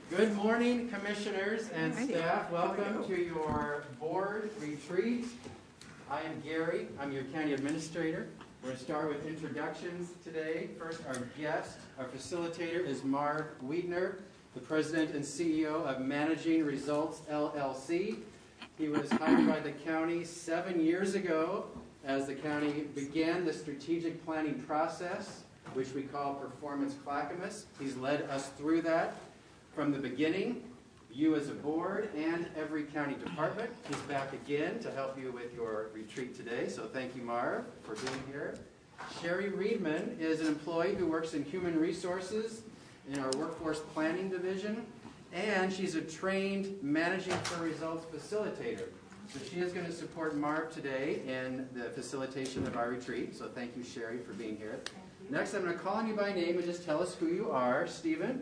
Good morning, commissioners and staff. Welcome to your board retreat. I am Gary. I'm your county administrator. We're going to start with introductions today. First, our guest, our facilitator is Marv Wiedner, the president and CEO of Managing Results, LLC. He was hired by the county 7 years ago as the county began the strategic planning process, which we call Performance Clackamas. He's led us through that from the beginning, you as a board and every county department. He's back again to help you with your retreat today, so thank you, Marv, for being here. Sherry Reedman is an employee who works in human resources in our workforce planning division, and she's a trained Managing for Results facilitator. So she is going to support Marv today in the facilitation of our retreat, so thank you, Sherry, for being here. Next, I'm going to call on you by name and just tell us who you are. Stephen?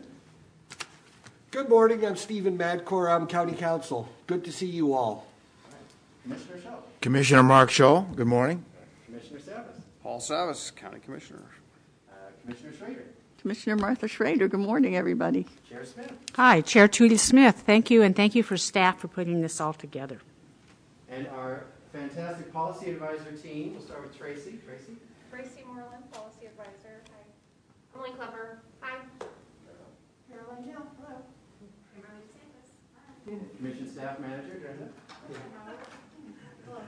Good morning, I'm Stephen Madcore, I'm County Council. Good to see you all. Commissioner Shaw. Commissioner Mark Shaw, good morning. Commissioner Savas. Paul Savas, County Commissioner. Commissioner Schrader. Commissioner Martha Schrader, good morning, everybody. Chair Smith. Hi, Chair Trudy Smith. Thank you, and thank you for staff for putting this all together. And our fantastic policy advisor team. We'll start with Tracy. Tracy? Tracy Moreland, policy advisor. Hi. Emily Clever. Hi. Caroline Hill. Hello. Kimberly DeSantis. Hi. Commission Staff Manager, Brenda. Hello.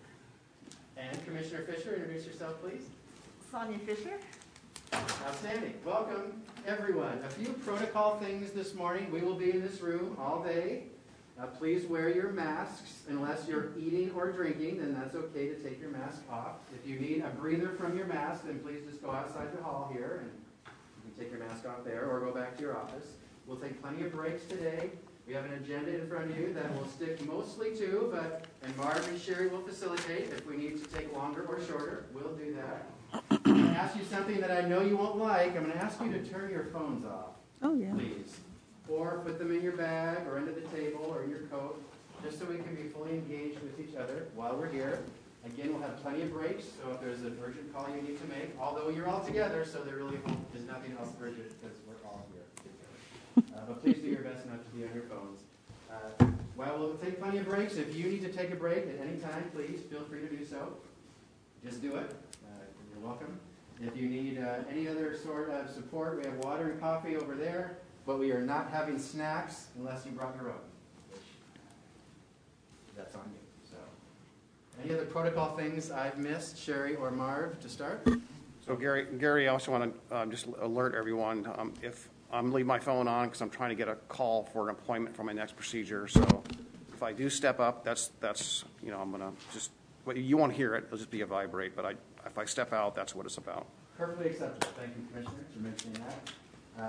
And Commissioner Fisher, introduce yourself, please. Sonia Fisher. Outstanding. Welcome, everyone. A few protocol things this morning. We will be in this room all day. Please wear your masks. Unless you're eating or drinking, then that's okay to take your mask off. If you need a breather from your mask, then please just go outside the hall here and you can take your mask off there or go back to your office. We'll take plenty of breaks today. We have an agenda in front of you that we'll stick mostly to, and Marv and Sherry will facilitate. If we need to take longer or shorter, we'll do that. I'm going to ask you something that I know you won't like. I'm going to ask you to turn your phones off, please. Or put them in your bag or under the table or in your coat, just so we can be fully engaged with each other while we're here. Again, we'll have plenty of breaks, so if there's an urgent call you need to make, although you're all together, so there really is nothing else urgent because we're all here together. But please do your best not to be on your phones. While we'll take plenty of breaks, if you need to take a break at any time, please feel free to do so. Just do it. You're welcome. If you need any other sort of support, we have water and coffee over there. But we are not having snacks unless you brought your own, which that's on you. So, any other protocol things I've missed, Sherry or Marv, to start? So Gary, I also want to just alert everyone, if I'm leaving my phone on because I'm trying to get a call for an appointment for my next procedure. So if I do step up, that's I'm going to just, you won't hear it, it'll just be a vibrate, but if I step out, that's what it's about. Perfectly acceptable. Thank you, Commissioner, for mentioning that.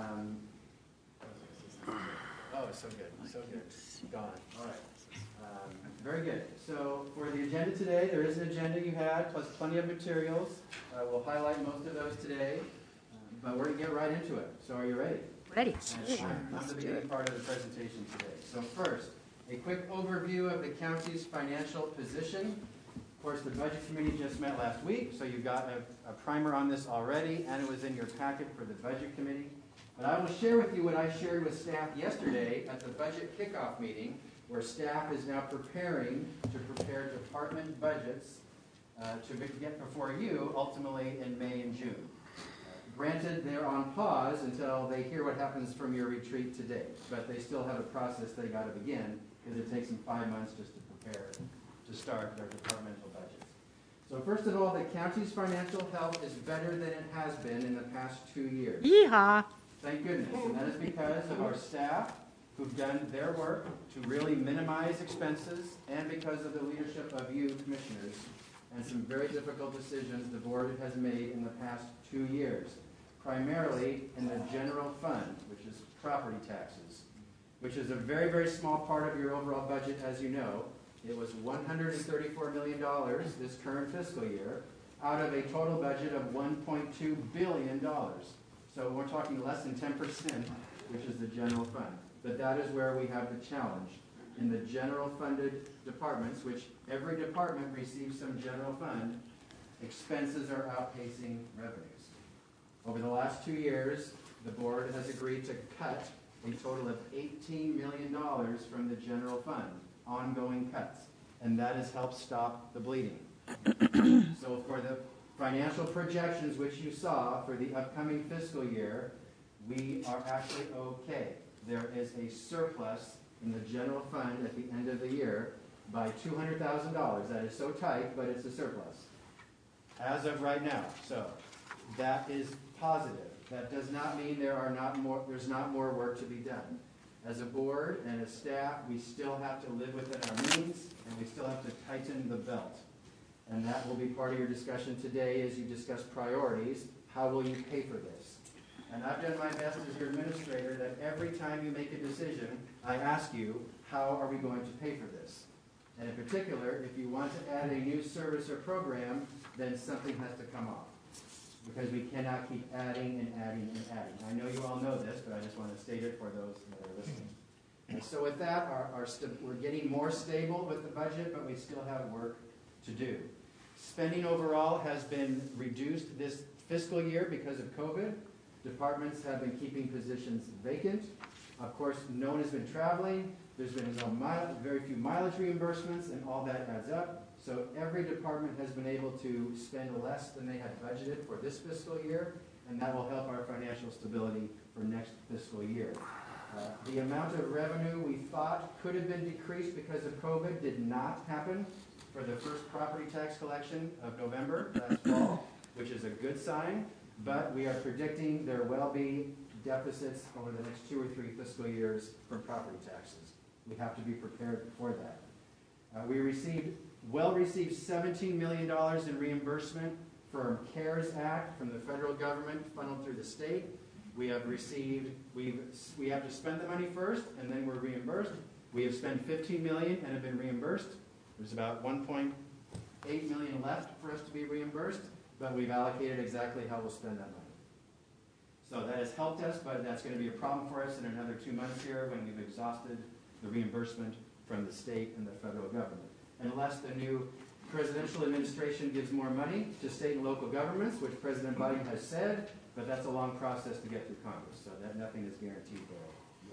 Oh, so good, so good. Gone. All right. Very good. So for the agenda today, there is an agenda you had, plus plenty of materials. We'll highlight most of those today, but we're going to get right into it. So are you ready? Ready. I'm the beginning part of the presentation today. So first, a quick overview of the county's financial position. Of course, the Budget Committee just met last week, so you've got a primer on this already, and it was in your packet for the Budget Committee. But I will share with you what I shared with staff yesterday at the budget kickoff meeting, where staff is now preparing to prepare department budgets to get before you ultimately in May and June. Granted, they're on pause until they hear what happens from your retreat today, but they still have a process they got to begin because it takes them 5 months just to prepare to start their departmental budgets. So first of all, the county's financial health is better than it has been in the past 2 years. Yeehaw! Thank goodness, and that is because of our staff who've done their work to really minimize expenses and because of the leadership of you, commissioners, and some very difficult decisions the board has made in the past 2 years, primarily in the general fund, which is property taxes, which is a very, very small part of your overall budget, as you know. It was $134 million this current fiscal year out of a total budget of $1.2 billion. So we're talking less than 10%, which is the general fund. But that is where we have the challenge. In the general funded departments, which every department receives some general fund, expenses are outpacing revenues. Over the last 2 years, the board has agreed to cut a total of $18 million from the general fund, ongoing cuts. And that has helped stop the bleeding. So for the financial projections which you saw for the upcoming fiscal year, we are actually okay. There is a surplus in the general fund at the end of the year by $200,000. That is so tight, but it's a surplus as of right now. So that is positive. That does not mean there's not more work to be done. As a board and as staff, we still have to live within our means, and we still have to tighten the belt. And that will be part of your discussion today as you discuss priorities. How will you pay for this? And I've done my best as your administrator that every time you make a decision, I ask you, how are we going to pay for this? And in particular, if you want to add a new service or program, then something has to come off. Because we cannot keep adding and adding and adding. I know you all know this, but I just want to state it for those that are listening. And so with that, we're getting more stable with the budget, but we still have work to do. Spending overall has been reduced this fiscal year because of COVID. Departments have been keeping positions vacant. Of course, no one has been traveling. There's been very few mileage reimbursements, and all that adds up. So every department has been able to spend less than they had budgeted for this fiscal year, and that will help our financial stability for next fiscal year. The amount of revenue we thought could have been decreased because of COVID did not happen for the first property tax collection of November, last fall, which is a good sign, but we are predicting there will be deficits over the next 2 or 3 fiscal years for property taxes. We have to be prepared for that. We received $17 million in reimbursement from CARES Act from the federal government funneled through the state. We have to spend the money first, and then we're reimbursed. We have spent $15 million and have been reimbursed. There's about $1.8 million left for us to be reimbursed, but we've allocated exactly how we'll spend that money. So that has helped us, but that's going to be a problem for us in another 2 months here when we've exhausted the reimbursement from the state and the federal government. Unless the new presidential administration gives more money to state and local governments, which President Biden has said, but that's a long process to get through Congress, so that nothing is guaranteed there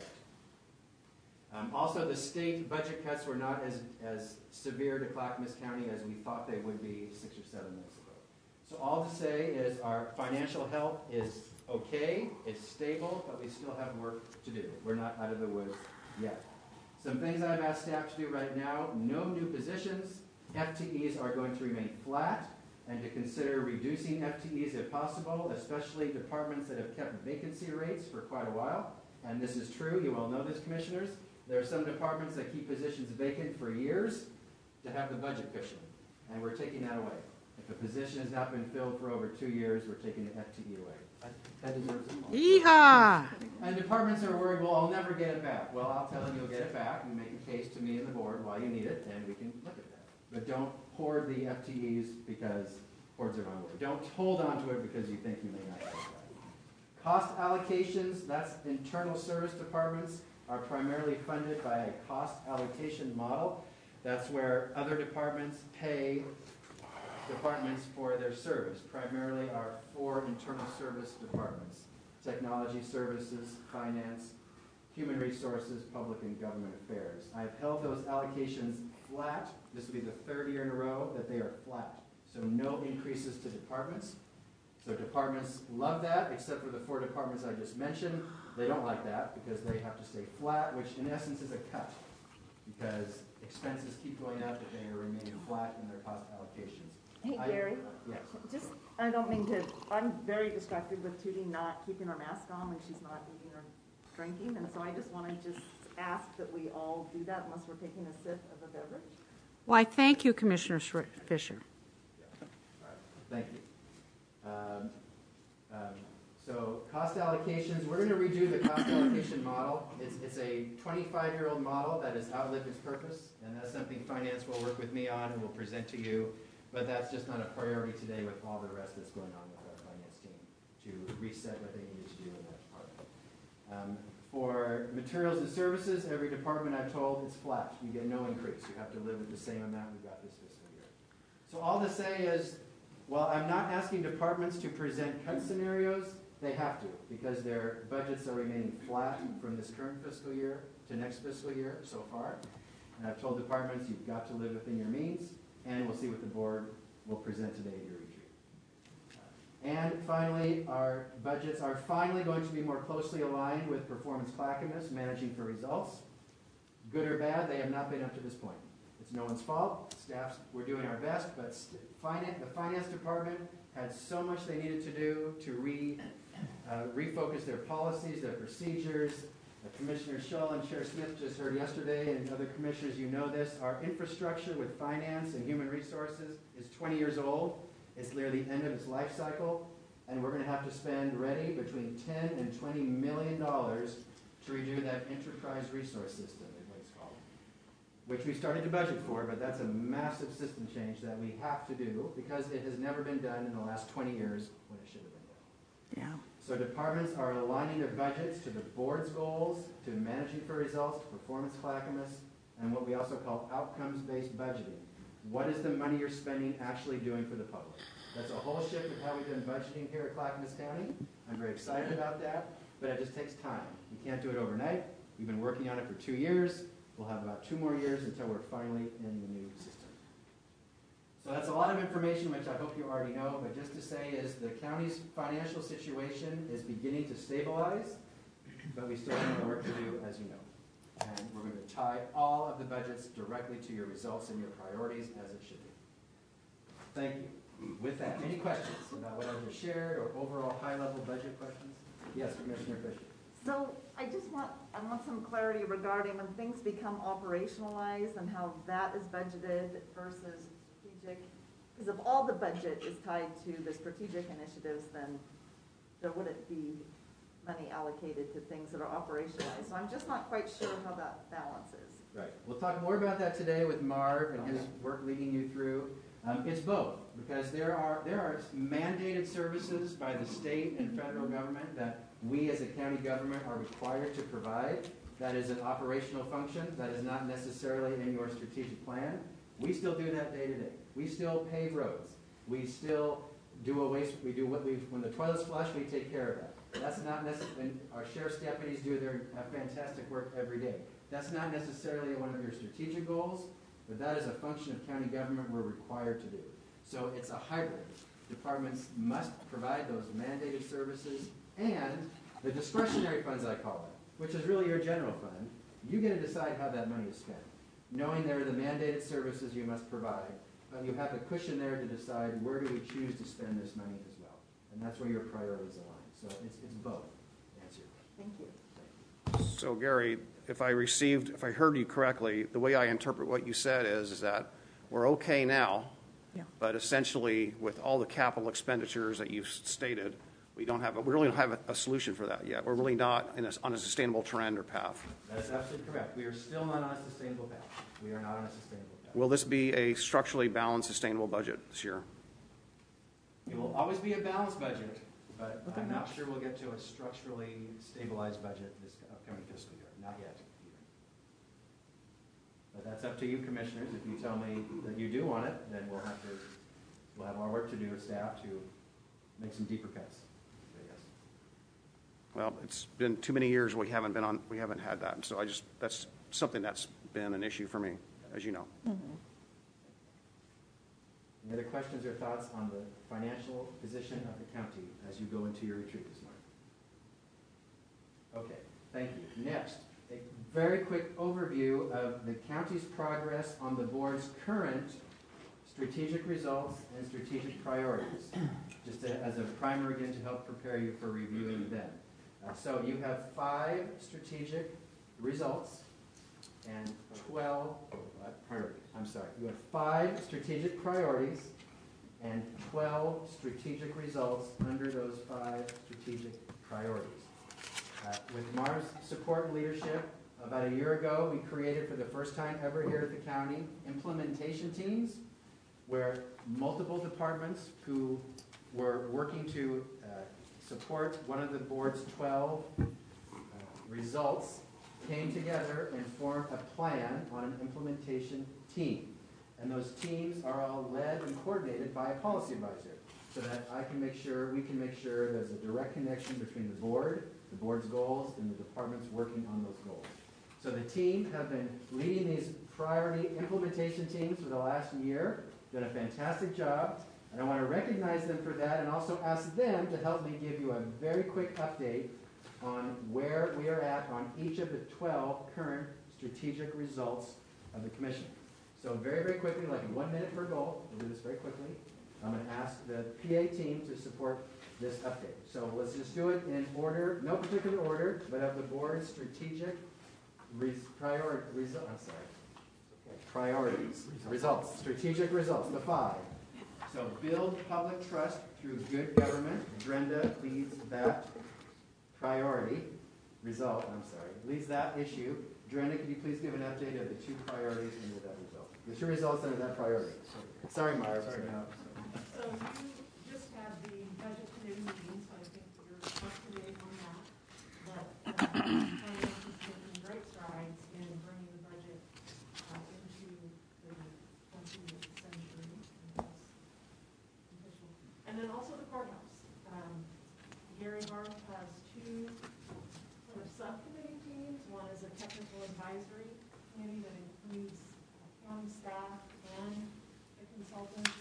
yet. Also, the state budget cuts were not as severe to Clackamas County as we thought they would be 6 or 7 months ago. So all to say is our financial health is okay, it's stable, but we still have work to do. We're not out of the woods yet. Some things I've asked staff to do right now: no new positions. FTEs are going to remain flat, and to consider reducing FTEs if possible, especially departments that have kept vacancy rates for quite a while. And this is true, you all know this, commissioners. There are some departments that keep positions vacant for years to have the budget cushion, and we're taking that away. If a position has not been filled for over 2 years, we're taking the FTE away. That deserves a applause. Yeehaw! And departments are worried, well, I'll never get it back. Well, I'll tell them you'll get it back and make a case to me and the board why you need it, and we can look at that. But don't hoard the FTEs because hoard's the wrong word. Don't hold on to it because you think you may not get it back. Cost allocations, that's internal service departments, are primarily funded by a cost allocation model. That's where other departments pay departments for their service. Primarily our 4 internal service departments: technology services, finance, human resources, public and government affairs. I've held those allocations flat. This will be the 3rd year in a row that they are flat. So no increases to departments. So departments love that, except for the 4 departments I just mentioned. They don't like that because they have to stay flat, which in essence is a cut, because expenses keep going up, but they are remaining flat in their cost allocations. Hey, Gary. Yes. I don't mean to, I'm very distracted with Tootie not keeping her mask on when she's not eating or drinking, and so I just want to ask that we all do that unless we're taking a sip of a beverage. Why, thank you, Commissioner Fisher. All right. Thank you. So cost allocations, we're going to redo the cost allocation model. It's a 25-year-old model that has outlived its purpose, and that's something finance will work with me on and will present to you. But that's just not a priority today with all the rest that's going on with our finance team to reset what they needed to do in that department. For materials and services, every department I've told it's flat. You get no increase. You have to live with the same amount we got this fiscal year. So all to say is, while I'm not asking departments to present cut scenarios, They have to, because their budgets are remaining flat from this current fiscal year to next fiscal year so far. And I've told departments, you've got to live within your means, and we'll see what the board will present today at your retreat. And finally, our budgets are finally going to be more closely aligned with Performance Clackamas, managing for results. Good or bad, they have not been up to this point. It's no one's fault. Staffs, we're doing our best, but the finance department had so much they needed to do to refocus their policies, their procedures. Commissioner Shull and Chair Smith just heard yesterday, and other commissioners, you know this, our infrastructure with finance and human resources is 20 years old. It's nearly the end of its life cycle, and we're going to have to spend ready between $10 and $20 million to redo that enterprise resource system, is what it's called, which we started to budget for, but that's a massive system change that we have to do because it has never been done in the last 20 years when it should have been done. Yeah. So departments are aligning their budgets to the board's goals, to managing for results, to Performance Clackamas, and what we also call outcomes-based budgeting. What is the money you're spending actually doing for the public? That's a whole shift of how we've done budgeting here at Clackamas County. I'm very excited about that, but it just takes time. You can't do it overnight. We've been working on it for 2 years. We'll have about 2 more years until we're finally in the new system. So that's a lot of information, which I hope you already know, but just to say is the county's financial situation is beginning to stabilize, but we still have more work to do, as you know. And we're going to tie all of the budgets directly to your results and your priorities as it should be. Thank you. With that, any questions about what I just shared or overall high-level budget questions? Yes, Commissioner Fisher. So I want some clarity regarding when things become operationalized and how that is budgeted versus strategic. Because if all the budget is tied to the strategic initiatives, then there wouldn't be money allocated to things that are operationalized. So I'm just not quite sure how that balance is. Right. We'll talk more about that today with Marv and his work leading you through. It's both, because there are mandated services by the state and federal government that we as a county government are required to provide. That is an operational function. That is not necessarily in your strategic plan. We still do that day to day. We still pave roads. We still do when the toilets flush, we take care of that. That's not necessarily, our sheriff's deputies do their fantastic work every day. That's not necessarily one of your strategic goals, but that is a function of county government we're required to do. So it's a hybrid. Departments must provide those mandated services and the discretionary funds, I call it, which is really your general fund. You get to decide how that money is spent. Knowing there are the mandated services you must provide, you have the cushion there to decide where do we choose to spend this money as well. And that's where your priorities align. So it's both. Answer your question. Thank you. So Gary, if I heard you correctly, the way I interpret what you said is that we're okay now, Yeah. but essentially with all the capital expenditures that you've stated, we really don't have a solution for that yet. We're really not on a sustainable trend or path. That's absolutely correct. We are still not on a sustainable path. We are not on a sustainable path. Will this be a structurally balanced, sustainable budget this year? It will always be a balanced budget, but I'm not sure we'll get to a structurally stabilized budget this upcoming fiscal year. Not yet. But that's up to you, commissioners. If you tell me that you do want it, then we'll have our work to do as staff to make some deeper cuts. So yes. Well, it's been too many years we haven't had that. So that's something that's been an issue for me, as you know. Mm-hmm. Any other questions or thoughts on the financial position of the county as you go into your retreat this morning? Okay, thank you. Next, a very quick overview of the county's progress on the board's current strategic results and strategic priorities, just as a primer again to help prepare you for reviewing them. So you have 5 strategic results and 12 priorities. I'm sorry. You have 5 strategic priorities and 12 strategic results under those 5 strategic priorities. With Marv's support and leadership, about a year ago, we created for the first time ever here at the county implementation teams where multiple departments who were working to support one of the board's 12 results came together and formed a plan on an implementation team. And those teams are all led and coordinated by a policy advisor. so that we can make sure there's a direct connection between the board's goals, and the departments working on those goals. So the team have been leading these priority implementation teams for the last year, done a fantastic job, and I want to recognize them for that and also ask them to help me give you a very quick update on where we are at on each of the 12 current strategic results of the commission. So very, very quickly, like 1 minute per goal, we'll do this very quickly. I'm going to ask the PA team to support this update. So let's just do it in order, no particular order, but of the board's strategic priorities, results, strategic results, the 5. So build public trust through good government. Brenda leads that priority leads that issue. Brenda, could you please give an update of the 2 priorities under that result? The 2 results under that priority. Sorry, Myra. So you just had the budget committee meeting, so I think you're up to date on that. But finance is making great strides in bringing the budget into the 20th century. And then also the courthouse. Gary Barth has 2 sort of subcommittee teams. One is a technical advisory committee that includes county staff and the consultants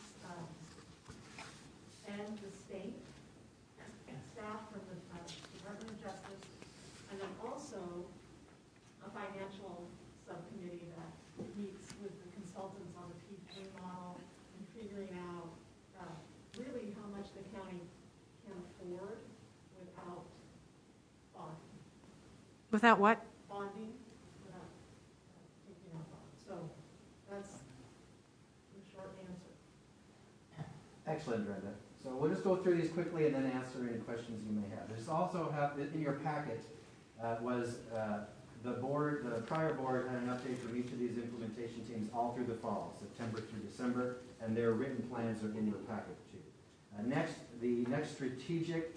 and the state staff from the Department of Justice, and then also a financial subcommittee that meets with the consultants on the PPA model and figuring out really how much the county can afford without bonding. Without what? Bonding, without taking out bonds. So that's the short answer. Excellent, Brenda. So we'll just go through these quickly and then answer any questions you may have. There's also in your packet was the prior board had an update from each of these implementation teams all through the fall, September through December, and their written plans are in your packet too. The next strategic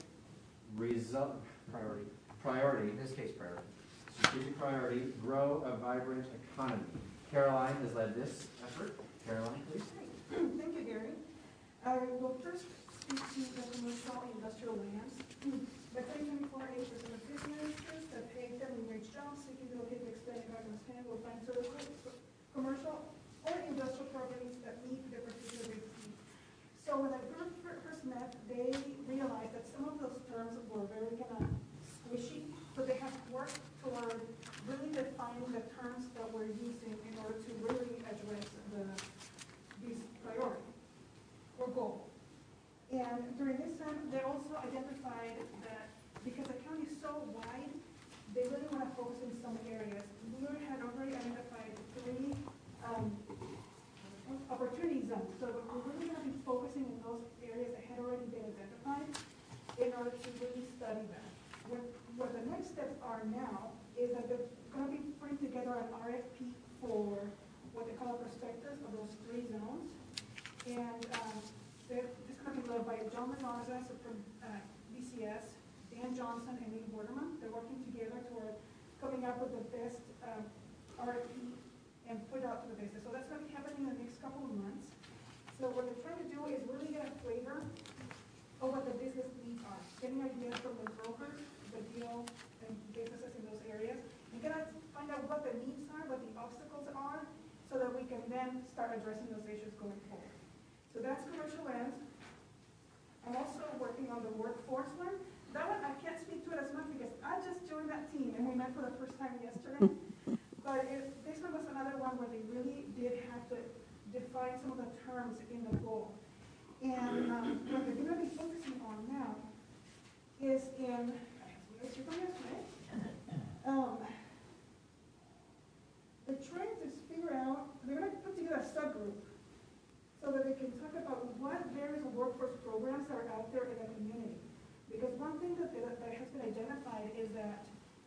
priority, in this case strategic priority, grow a vibrant economy. Caroline has led this effort. Caroline, please. Thank you, Gary. I will first speak to the commercial and industrial lands. By 2024, 80% of businesses that pay minimum wage jobs seeking to locate and expand in Douglas County will find commercial or industrial properties that meet their particular business needs. So when the group first met, they realized that some of those terms were very kind of squishy, so they have worked toward really defining the terms that we're using in order to really address these priorities or goals. And during this time, they also identified that because the county is so wide, they really want to focus in some areas. We had already identified 3 opportunity zones, so we're really going to be focusing in those areas that had already been identified in order to really study that. What the next steps are now is that they're going to be putting together an RFP for what they call a prospectus of those 3 zones. And this is going to be led by John Mendoza from BCS, Dan Johnson, and Lee Borderman. They're working together toward coming up with the best RFP and put out to the business. So that's going to be happening in the next couple of months. So what they're trying to do is really get a flavor of what the business needs are, getting ideas from the brokers, the deal, and businesses in those areas, and get to find out what the needs are, what the obstacles are, so that we can then start addressing those issues going forward. So that's commercial lands. I'm also working on the workforce one. That one, I can't speak to it as much because I just joined that team and we met for the first time yesterday. But this one was another one where they really did have to define some of the terms in the goal. And what they're going to be focusing on now is in, they're trying to figure out, they're going to put together a subgroup so that they can talk about what various workforce programs are out there in the community. Because one thing that has been identified is that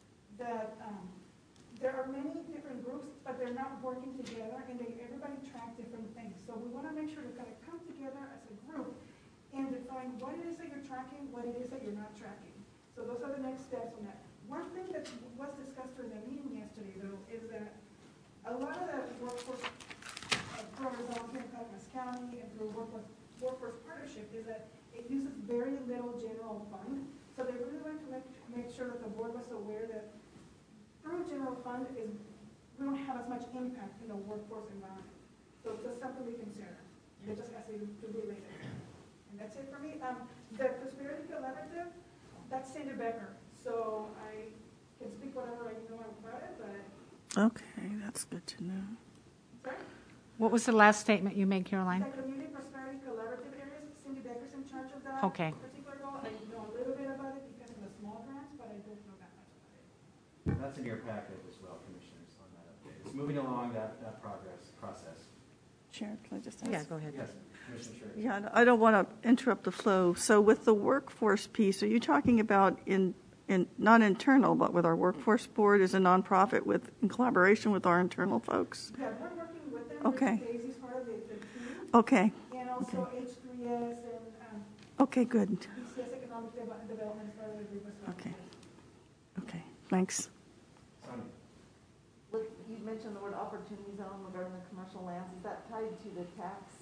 there are many different groups, but they're not working together, and everybody track different things. So we want to make sure to kind of come together as a group and define what it is that you're tracking, what it is that you're not tracking. So those are the next steps on that. One thing that was discussed during the meeting yesterday, though, is that a lot of the workforce programs out here in Douglas County and through workforce partnership is that it uses very little general fund. So they really wanted to make sure that the board was aware that through general fund we don't have as much impact in the workforce environment. So it's just something we consider. It just has to be related. And that's it for me. The Prosperity Collaborative, that's Cindy Becker. So I can speak whatever I know about it, but... Okay, that's good to know. Sorry? What was the last statement you made, Caroline? The Community Prosperity Collaborative areas, Cindy Becker's in charge of that. Okay. Particular goal. I know a little bit about it because of the small grants, but I don't know that much about it. That's in your packet as well, Commissioners, on that update. It's moving along that process. Chair, can I just ask? Yeah, go ahead. Yes, Commissioner Sherry. Yeah, I don't want to interrupt the flow. So with the workforce piece, are you talking about in not internal, but with our workforce board as a nonprofit in collaboration with our internal folks? Yeah, we're working with them. Okay. Daisy's part of the team. Okay. And also H3S and Okay, good. BCS Economic Development is part of the group as well. Okay. Okay, thanks. Sonia. You mentioned the word opportunity zone regarding the commercial lands. Is that tied to the tax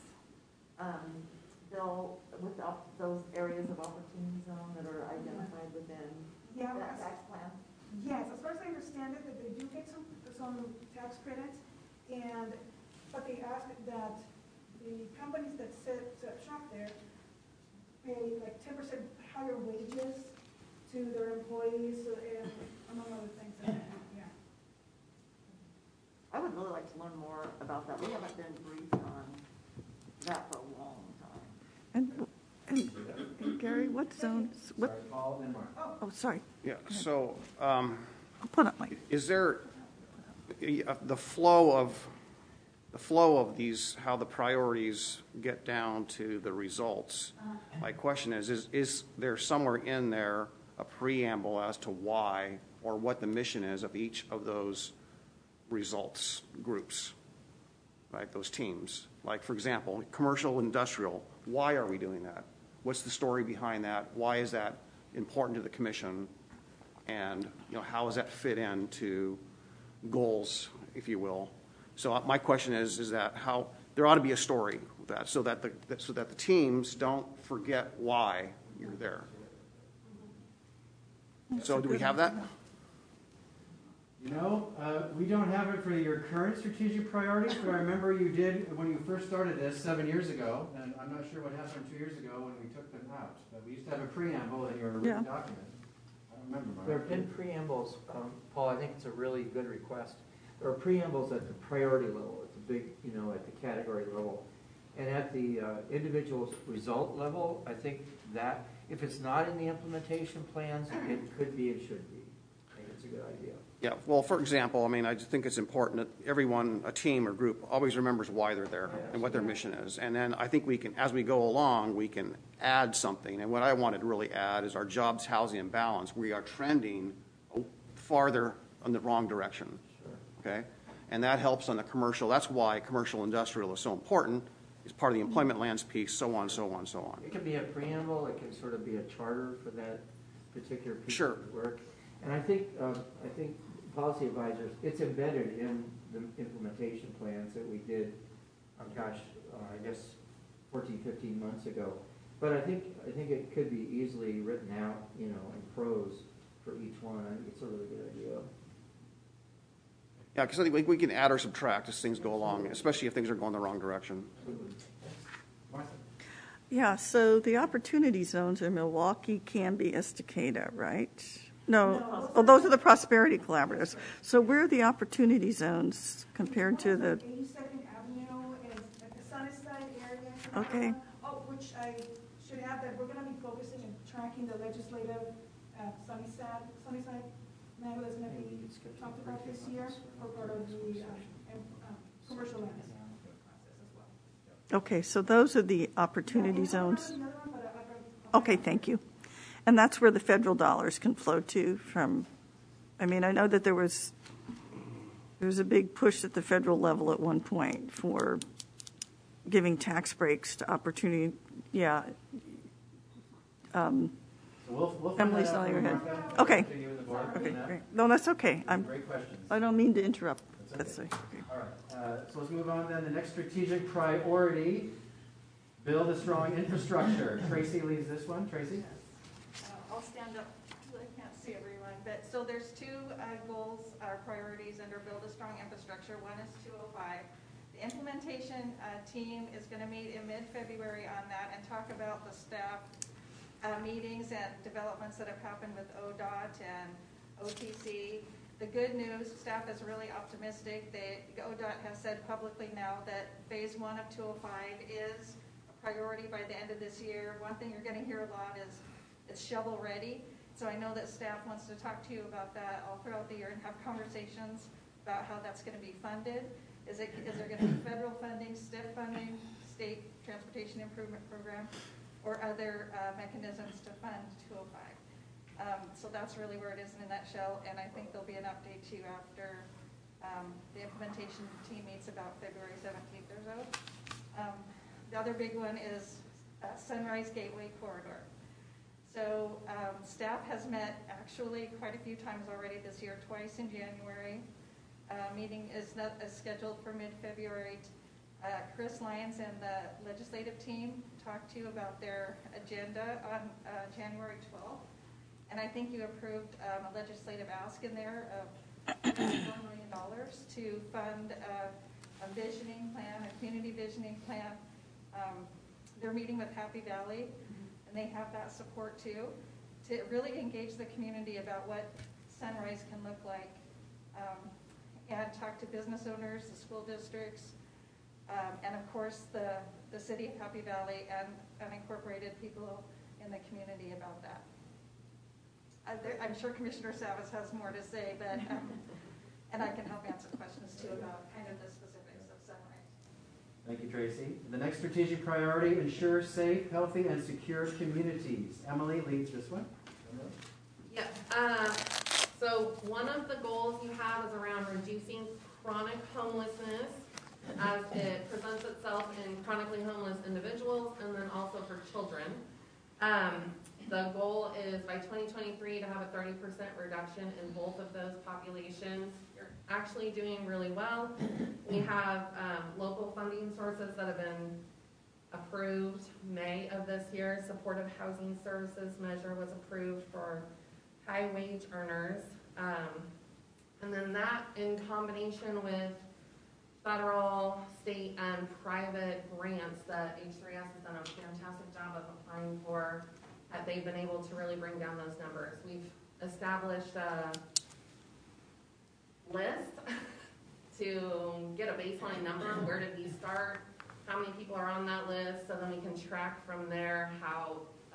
bill with those areas of opportunity zone that are identified within that tax plan? Yes, as far as I understand it, that they do get some tax credits, but they ask that the companies that set shop there pay like 10% higher wages to their employees, and among other things. Yeah. I would really like to learn more about that. We haven't been briefed on that for a long time. And Gary, what zones? Sorry, Paul, then Mark. Oh, sorry. Yeah, so I'll put up my. is there the flow of these, how the priorities get down to the results? My question is there somewhere in there a preamble as to why or what the mission is of each of those results groups, right, those teams? Like, for example, commercial, industrial, why are we doing that? What's the story behind that? Why is that important to the commission? And, how does that fit into goals, if you will? So my question is that how there ought to be a story with that so that the teams don't forget why you're there. So do we have that? We don't have it for your current strategic priorities, but I remember you did when you first started this 7 years ago, and I'm not sure what happened 2 years ago when we took them out, but we used to have a preamble in your written document. I don't remember, Mark. There have been preambles, Paul, I think it's a really good request. There are preambles at the priority level, at the big, at the category level. And at the individual result level, I think that if it's not in the implementation plans, it could be and should be. I think it's a good idea. Yeah, well, for example, I just think it's important that everyone, a team or group, always remembers why they're there and what their mission is. And then I think we can, as we go along, we can add something. And what I wanted to really add is our jobs, housing, and balance. We are trending farther in the wrong direction. Okay? And that helps on the commercial. That's why commercial industrial is so important. It's part of the employment lands piece, so on, so on, so on. It can be a preamble. It can sort of be a charter for that particular piece Sure. of work. And I think policy advisors, it's embedded in the implementation plans that we did, I guess 14, 15 months ago. But I think it could be easily written out, in prose for each one. I think it's a really good idea. Yeah, because I think we can add or subtract as things go along, especially if things are going the wrong direction. Martha. Yeah, so the opportunity zones are Milwaukee, Canby, Estacada, right? No. Oh, those are the prosperity collaboratives. So where are the opportunity zones compared to the... 82nd Avenue and the Sunnyside area. Okay. Which I should add that we're going to be focusing and tracking the legislative Sunnyside matter that's going to be talked about this year for part of the commercial land process as well. Okay, so those are the opportunity zones. Okay, thank you. And that's where the federal dollars can flow to from. I know that there was a big push at the federal level at one point for giving tax breaks to opportunity. Yeah. So we'll Emily's nodding her head. Okay. Okay, great. No, that's okay. Great questions. I don't mean to interrupt. That's okay. All right. So let's move on then. The next strategic priority, Build a strong infrastructure. Tracy leads this one. Tracy? I'll stand up, I can't see everyone, but, so there's two goals, priorities under Build a Strong Infrastructure. One is 205. The implementation team is going to meet in mid-February on that and talk about the staff meetings and developments that have happened with ODOT and OTC. The good news, staff is really optimistic. ODOT has said publicly now that phase 1 of 205 is a priority by the end of this year. One thing you're going to hear a lot is it's shovel ready. So I know that staff wants to talk to you about that all throughout the year and have conversations about how that's going to be funded. Is there going to be federal funding, STIP funding, State Transportation Improvement Program, or other mechanisms to fund 205? So that's really where it is in a nutshell, and I think there'll be an update to you after the implementation team meets about February 17th or so. The other big one is Sunrise Gateway Corridor. So staff has met actually quite a few times already this year, twice in January. Meeting is scheduled for mid-February. Chris Lyons and the legislative team talked to you about their agenda on January 12th. And I think you approved a legislative ask in there of $4 million to fund a visioning plan, a community visioning plan. They're meeting with Happy Valley, and they have that support too, to really engage the community about what Sunrise can look like, and talk to business owners, the school districts, and of course the city of Happy Valley and unincorporated people in the community about that. I'm sure Commissioner Savas has more to say, but and I can help answer questions too about kind of the specifics of Sunrise. Thank you, Tracy. The next strategic priority, ensure safe, healthy, and secure communities. Emily leads this one. Yes. So one of the goals you have is around reducing chronic homelessness as it presents itself in chronically homeless individuals and then also for children. The goal is by 2023 to have a 30% reduction in both of those populations. You're actually doing really well. We have local funding sources that have been approved May of this year. Supportive housing services measure was approved for high wage earners. And then that in combination with federal, state, and private grants that H3S has done a fantastic job of applying for, they've been able to really bring down those numbers. We've established a list to get a baseline number. Where did we start? How many people are on that list? So then we can track from there how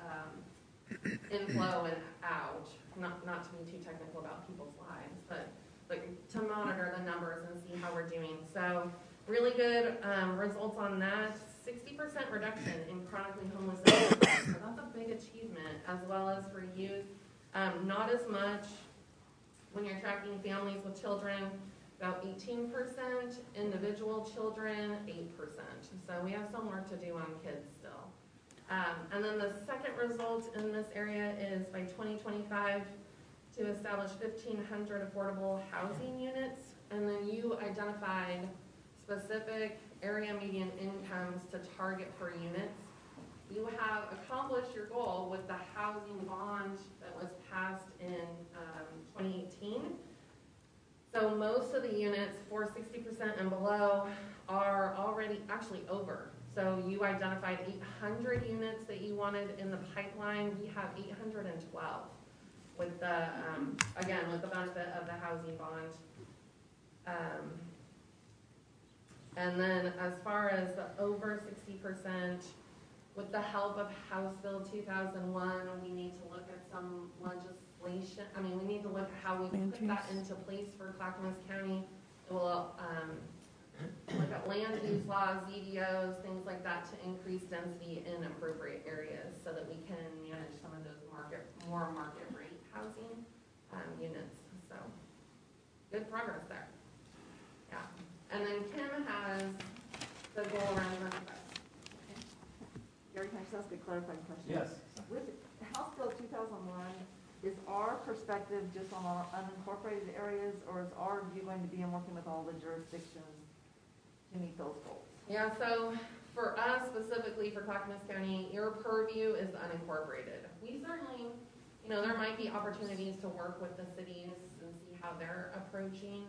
inflow and out, not to be too technical about people's lives, but to monitor the numbers and see how we're doing. So really good results on that. 60% reduction in chronically homeless individuals. So that's a big achievement, as well as for youth. Not as much when you're tracking families with children, about 18%, individual children, 8%. So we have some work to do on kids still. And then the second result in this area is by 2025 to establish 1,500 affordable housing units. And then you identified specific area median incomes to target for units. You have accomplished your goal with the housing bond that was passed in 2018. So most of the units for 60% and below are already actually over. So you identified 800 units that you wanted in the pipeline. We have 812 with the, again, with the benefit of the housing bond. And then as far as the over 60%, with the help of House Bill 2001, we need to look at some legislation. I mean, we need to look at how we put that into place for Clackamas County. It will look at land use laws, ZDOs, things like that to increase density in appropriate areas so that we can manage some of those more market rate housing units. So good progress there. Yeah. And then Kim has the goal around merchandise. Okay. Gary, can I just ask a clarifying question? Yes. With House Bill 2001, is our perspective just on our unincorporated areas, or is our view going to be in working with all the jurisdictions to meet those goals? Yeah, so for us specifically for Clackamas County, your purview is unincorporated. We certainly, there might be opportunities to work with the cities and see how they're approaching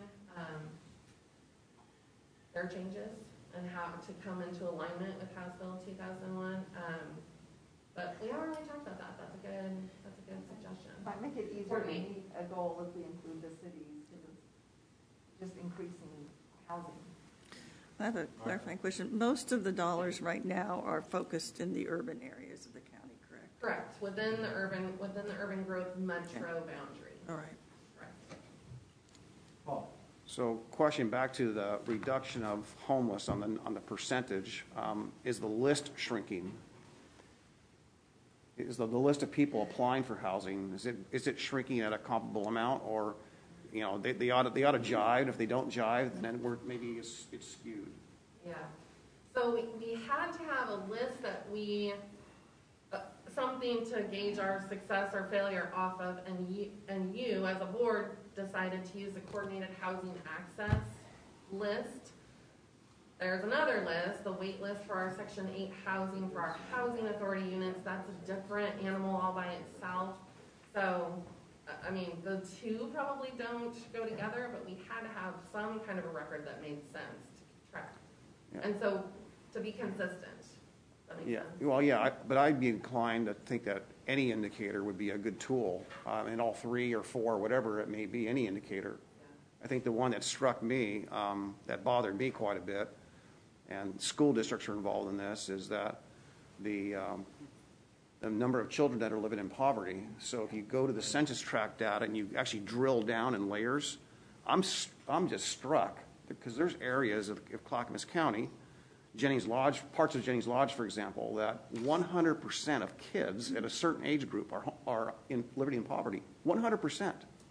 their changes and how to come into alignment with House Bill 2001. But we haven't really talked about that. That's a good suggestion. Might make it easier to meet a goal if we include the cities, because it's just increasing housing. I have a clarifying question. Most of the dollars right now are focused in the urban areas of the county, correct? Correct, within the urban growth metro boundary. All right. Correct. Paul? So question back to the reduction of homeless on the percentage, is the list shrinking? Is the list of people applying for housing, is it shrinking at a comparable amount, or they ought to jive? If they don't jive, then maybe it's skewed. Yeah. So we had to have a list that something to gauge our success or failure off of, and you as a board decided to use the coordinated housing access list. There's another list, the wait list for our Section 8 housing for our housing authority units. That's a different animal all by itself. So, I mean, the two probably don't go together, but we had to have some kind of a record that made sense to track. Yeah. And so, to be consistent. That makes sense? Well, yeah, but I'd be inclined to think that any indicator would be a good tool, in all 3 or 4, whatever it may be, any indicator. Yeah. I think the one that struck me, that bothered me quite a bit, and school districts are involved in this, is that the number of children that are living in poverty. So if you go to the census tract data and you actually drill down in layers, I'm just struck, because there's areas of Clackamas County, Jennings Lodge, parts of Jennings Lodge, for example, that 100% of kids at a certain age group are living in poverty. 100%.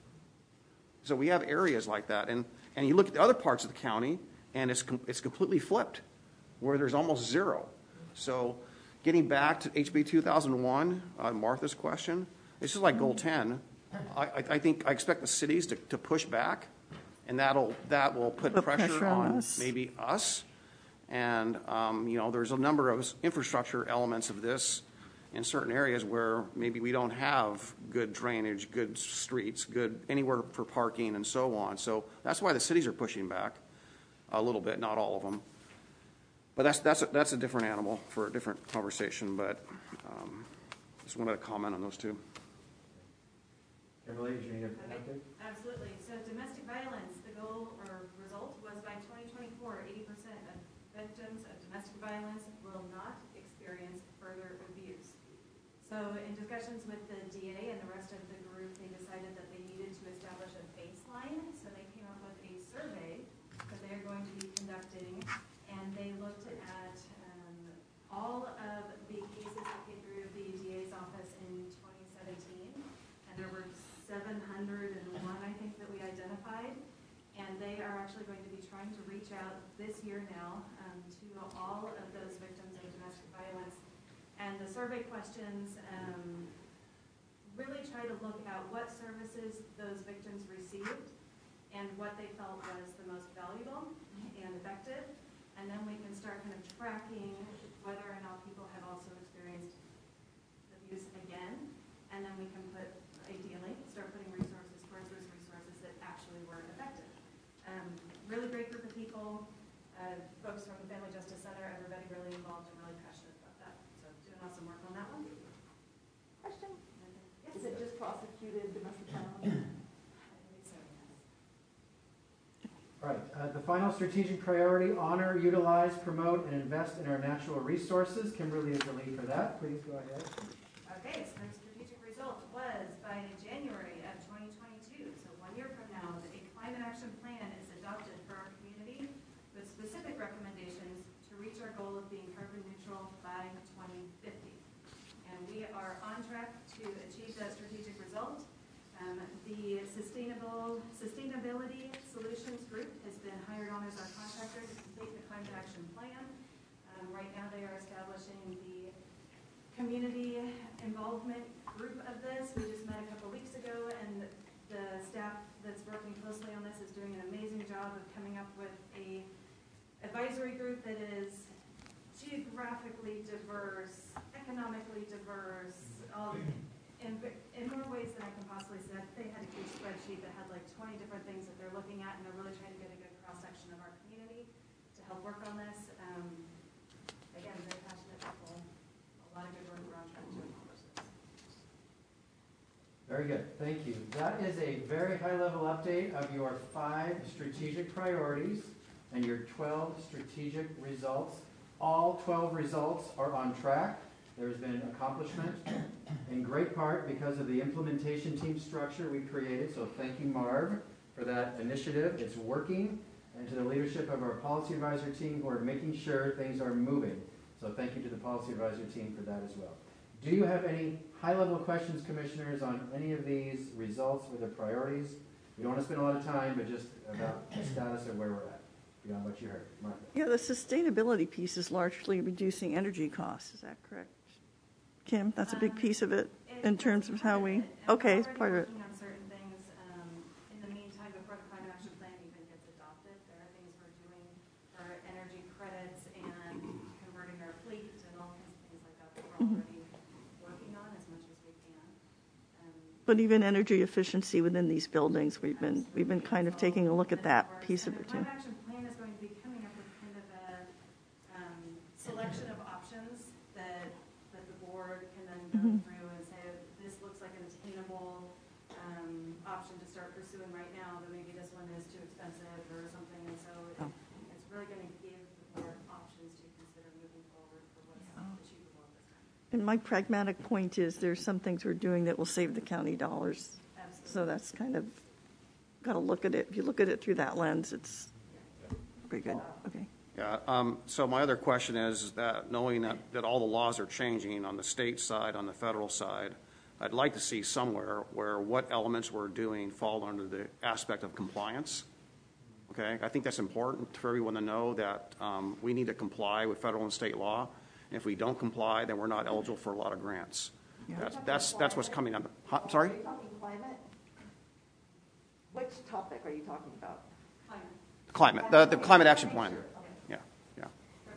So we have areas like that, and you look at the other parts of the county, and it's completely flipped, where there's almost zero. So getting back to HB 2001, Martha's question, this is like goal 10. I expect the cities to push back, and that will put pressure on maybe us. And there's a number of infrastructure elements of this in certain areas where maybe we don't have good drainage, good streets, good anywhere for parking, and so on. So that's why the cities are pushing back a little bit, not all of them. But that's a different animal for a different conversation. But just wanted to comment on those two. Kimberly, did you need to Okay, absolutely. So domestic violence, the goal or result was by 2024, 80% of victims of domestic violence will not experience further abuse. So in discussions with the DA and the rest of the group, they decided that they needed to establish a baseline. So they came up with a survey that they are going to be conducting, and they looked at all of the cases that came through the DA's office in 2017, and there were 701, I think, that we identified, and they are actually going to be trying to reach out this year now to all of those victims of domestic violence. And the survey questions really try to look at what services those victims received and what they felt was the most valuable and effective. And then we can start kind of tracking whether or not people have also experienced abuse again. And then we can ideally start putting resources towards those resources that actually were effective. Really great group of people, folks from the Family Justice Center, everybody really involved and really passionate about that. So doing awesome work on that one. Question? Yes. Is it just prosecuted domestic violence? All right, the final strategic priority, honor, utilize, promote, and invest in our natural resources. Kimberly is the lead for that. Please go ahead. Okay, so the strategic result was by January of 2022, so 1 year from now, a climate action plan is adopted for our community with specific recommendations to reach our goal of being carbon neutral by 2050. And we are on track to achieve that strategic result. The Sustainability Solutions Group has been hired on as our contractor to complete the climate action plan. Right now they are establishing the community involvement group of this. We just met a couple weeks ago, and the staff that's working closely on this is doing an amazing job of coming up with a advisory group that is geographically diverse, economically diverse, all, in more ways than I can possibly say. They had a huge spreadsheet that had like 20 different things that they're looking at, and they're really trying to get a good cross-section of our community to help work on this. Again, very passionate people, a lot of good work around trying to accomplish this. Very good, thank you. That is a very high-level update of your 5 strategic priorities and your 12 strategic results. All 12 results are on track. There's been accomplishment in great part because of the implementation team structure we created. So thank you, Marv, for that initiative. It's working. And to the leadership of our policy advisor team who are making sure things are moving. So thank you to the policy advisor team for that as well. Do you have any high-level questions, commissioners, on any of these results or the priorities? We don't want to spend a lot of time, but just about the status of where we're at, beyond what you heard. Martha. Yeah, the sustainability piece is largely reducing energy costs. Is that correct? Kim, that's a big piece of it in terms of how we, okay, it's part of it. Working on certain things. In the meantime, before the climate action plan even gets adopted, there are things we're doing for energy credits and converting our fleet and all kinds of things like that that we're already working on as much as we can. But even energy efficiency within these buildings, we've been kind of taking a look at that piece of it too. The climate action plan is going to be coming up with kind of a selection of options that the board can then go through and say, this looks like an attainable option to start pursuing right now, but maybe this one is too expensive or something. And so it's really going to give the board options to consider moving forward for what's achievable at this time. And my pragmatic point is there's some things we're doing that will save the county dollars. Absolutely. So that's kind of, got to look at it. If you look at it through that lens, it's pretty good. Okay. Yeah, so my other question is that knowing that all the laws are changing on the state side, on the federal side, I'd like to see somewhere where what elements we're doing fall under the aspect of compliance. Okay, I think that's important for everyone to know that we need to comply with federal and state law. And if we don't comply, then we're not eligible for a lot of grants. Yeah. That's what's coming up. Sorry? Are you talking climate? Which topic are you talking about? Climate, the climate action plan. Yeah, yeah.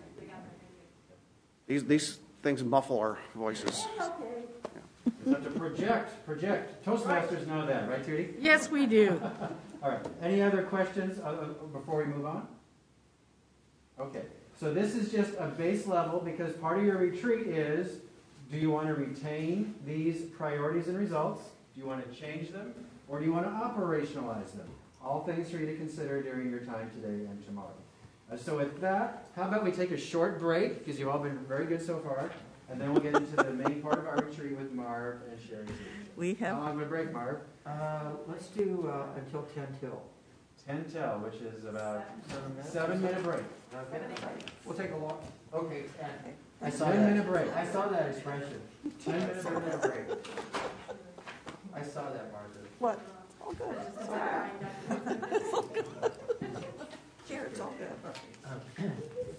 These things muffle our voices. Okay. You have to project. Toastmasters know that, right, Judy? Yes, we do. All right. Any other questions before we move on? Okay. So this is just a base level because part of your retreat is, do you want to retain these priorities and results? Do you want to change them? Or do you want to operationalize them? All things for you to consider during your time today and tomorrow. So with that, how about we take a short break, because you've all been very good so far, and then we'll get into the main part of our retreat with Marv and Sherry. We have. How long of a break, Marv? Let's do until 10 till. 10 till, which is about 7-minute break. Okay. We'll take a walk. Okay. I saw 10-minute break. I saw that expression. 10-minute break. I saw that, Martha. What? All good. It's all good. Here, it's all good.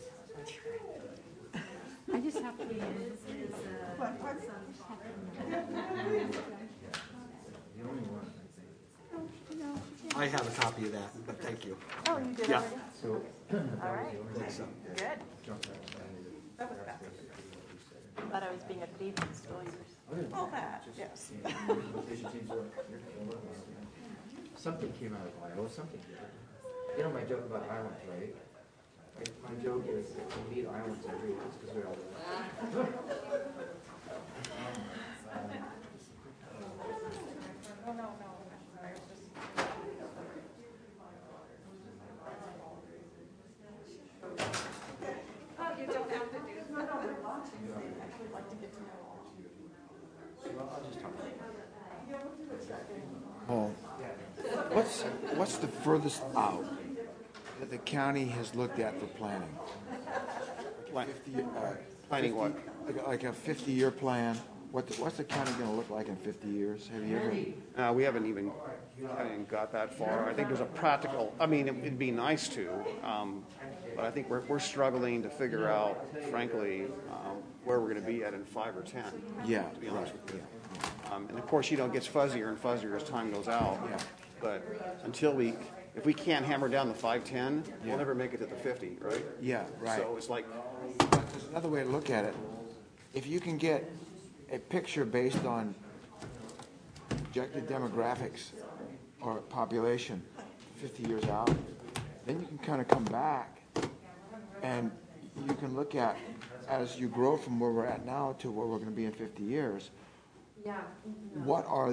I just have to be I have a copy of that, but thank you. Oh, you did Yeah. already? So, All right. Thanks, so. Good. That was fast. Thought I was being a thief in school years. Oh, that, yes. something came out of Iowa, something did. You know my joke about Iowans, right? My joke is we meet Iowans every year because we all live. Oh, no. Oh, you don't have to do it. No, they're launching. I actually like to get to know all. I'll just talk. Oh, what's the furthest out that the county has looked at for planning? Planning what? Like a 50-year plan. What's the county going to look like in 50 years? Have you ever? We haven't even got that far. I think there's a practical, I mean, it'd be nice to, but I think we're struggling to figure out, frankly, where we're going to be at in 5 or 10. Yeah, to be honest with you. Yeah. And of course, it gets fuzzier and fuzzier as time goes out. Yeah. But until if we can't hammer down the 510, we'll never make it to the 50, right? Yeah, right. So it's like, There's another way to look at it. If you can get a picture based on projected demographics or population 50 years out, then you can kind of come back and you can look at, as you grow from where we're at now to where we're going to be in 50 years, Yeah. what are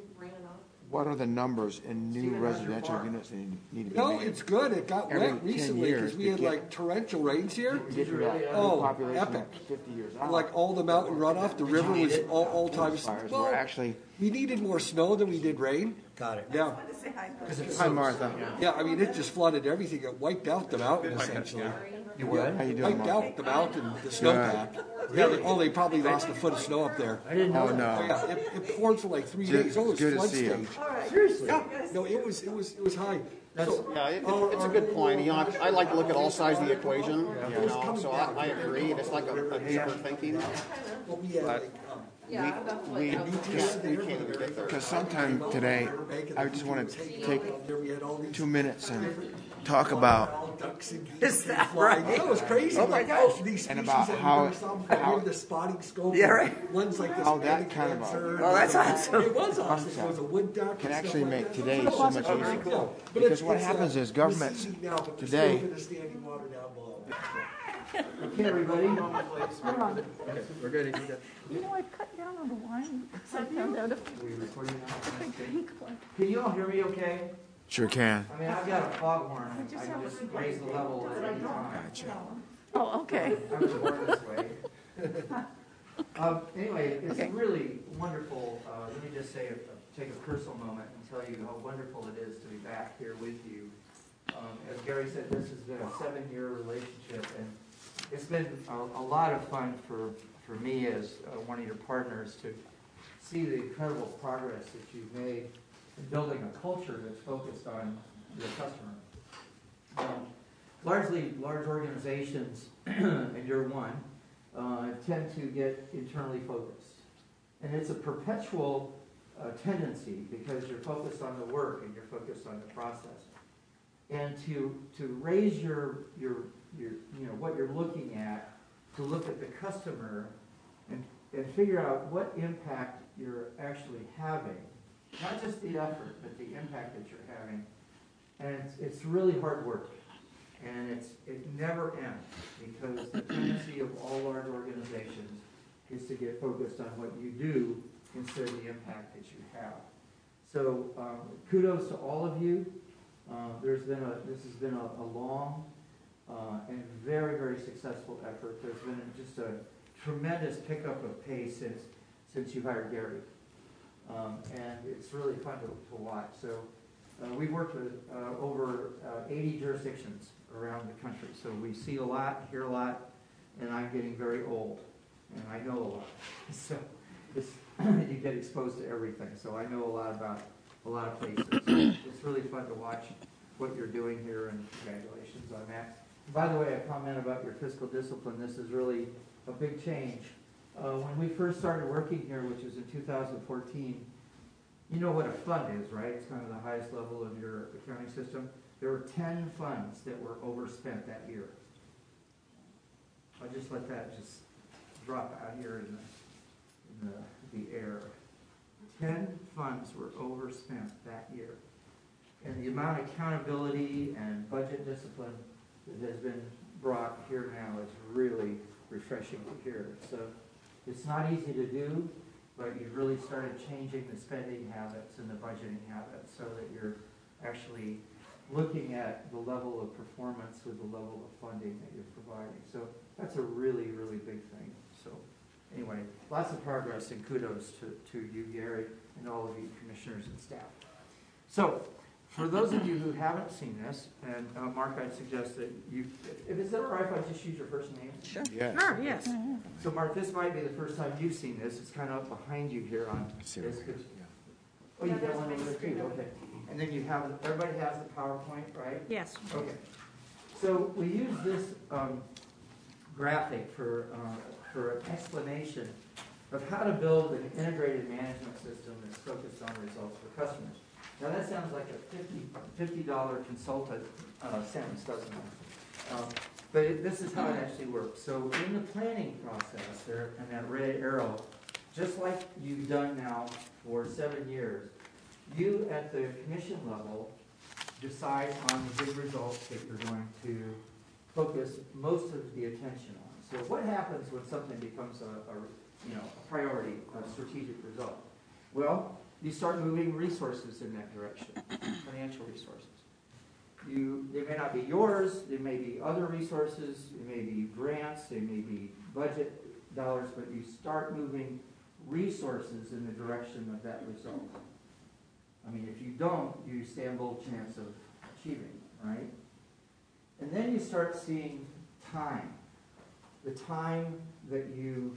the numbers in new residential units that need to be No, made? it's good. It got Every wet 10 recently years because we to had get- like torrential rains here. Get to that Oh, population epic. 50 years out. Like all the mountain runoff, the river was all times. Fires Well, were actually. we needed more snow than we did rain. Got it. Yeah. Hi, Martha. Yeah, I mean, it just flooded everything. It wiped out the mountain essentially. You would? How you doing, Wiped Martha? out the mountain, the snowpack. Yeah, they probably lost a foot of snow up there. I didn't know Oh, that. no. Yeah, it poured for like 3 days. Oh, it was Good to flood see you. stage. Seriously? Yeah, no, it was high. So, yeah, it's a good point. You know, I like to look at all sides of the equation, you know, so I agree. It's like a deeper thinking. what we had, like, Yeah, that's what. We I was- can't even get there. Because sometime today, I just want to take there we had all these 2 minutes and talk about ducks and geese. Is that flying. right? That was crazy. Oh, my Like, gosh. these And species about that how- we never saw before. how- We have the spotting scope. Yeah, right. One's like this How that panic kind of a- dancer. Oh, that's awesome. It was awesome. It was a wood duck. can and actually stuff make like that. today It so was much awesome. easier. Yeah, but Because it's- what it's, happens is governments receding now, but there's today- still a bit of standing water down below. Okay, everybody. We're good. You know, I've cut down on the wine. I found out if Are we recording now? I drink one. Can you all hear me okay? Sure can. I mean, I've got a foghorn. I just raise the level at any time. Gotcha. Oh, okay. I was born this way. Anyway, it's really wonderful. Let me just say, take a personal moment and tell you how wonderful it is to be back here with you. As Gary said, this has been a 7-year relationship, and it's been a lot of fun for me as one of your partners to see the incredible progress that you've made in building a culture that's focused on your customer. Largely, large organizations, and you're one, tend to get internally focused. And it's a perpetual tendency because you're focused on the work and you're focused on the process. And to raise your what you're looking at, to look at the customer and figure out what impact you're actually having, not just the effort, but the impact that you're having. And it's really hard work. And it never ends because the tendency of all large organizations is to get focused on what you do instead of the impact that you have. So kudos to all of you. This has been a long and very, very successful effort. There's been just a tremendous pickup of pace since you hired Gary. And it's really fun to watch. So we've worked with over 80 jurisdictions around the country. So we see a lot, hear a lot, and I'm getting very old, and I know a lot. So you get exposed to everything. So I know a lot about a lot of places. It's really fun to watch what you're doing here, and congratulations on that. By the way, a comment about your fiscal discipline. This is really a big change. When we first started working here, which was in 2014, you know what a fund is, right? It's kind of the highest level of your accounting system. There were 10 funds that were overspent that year. I'll just let that just drop out here in the air. 10 funds were overspent that year. And the amount of accountability and budget discipline that has been brought here now is really refreshing to hear. So it's not easy to do, but you've really started changing the spending habits and the budgeting habits so that you're actually looking at the level of performance with the level of funding that you're providing. So that's a really, really big thing. So anyway, lots of progress and kudos to you, Gary, and all of you commissioners and staff. So for those of you who haven't seen this, and Mark, I'd suggest that you, if it's all right if I just use your first name? Sure. Yes. Sure, yes. So Mark, this might be the first time you've seen this. It's kind of up behind you here on Let's see this. what we got. Oh, you got one over there too, okay. And then you have, everybody has the PowerPoint, right? Yes. Okay. So we use this graphic for an explanation of how to build an integrated management system that's focused on results for customers. Now, that sounds like a $50 consultant sentence, doesn't it? But this is how it actually works. So in the planning process, there in that red arrow, just like you've done now for 7 years, you at the commission level decide on the big results that you're going to focus most of the attention on. So what happens when something becomes a priority, a strategic result? Well, you start moving resources in that direction, financial resources. They may not be yours, they may be other resources, they may be grants, they may be budget dollars, but you start moving resources in the direction of that result. I mean, if you don't, you stand a little chance of achieving, right? And then you start seeing time. The time that you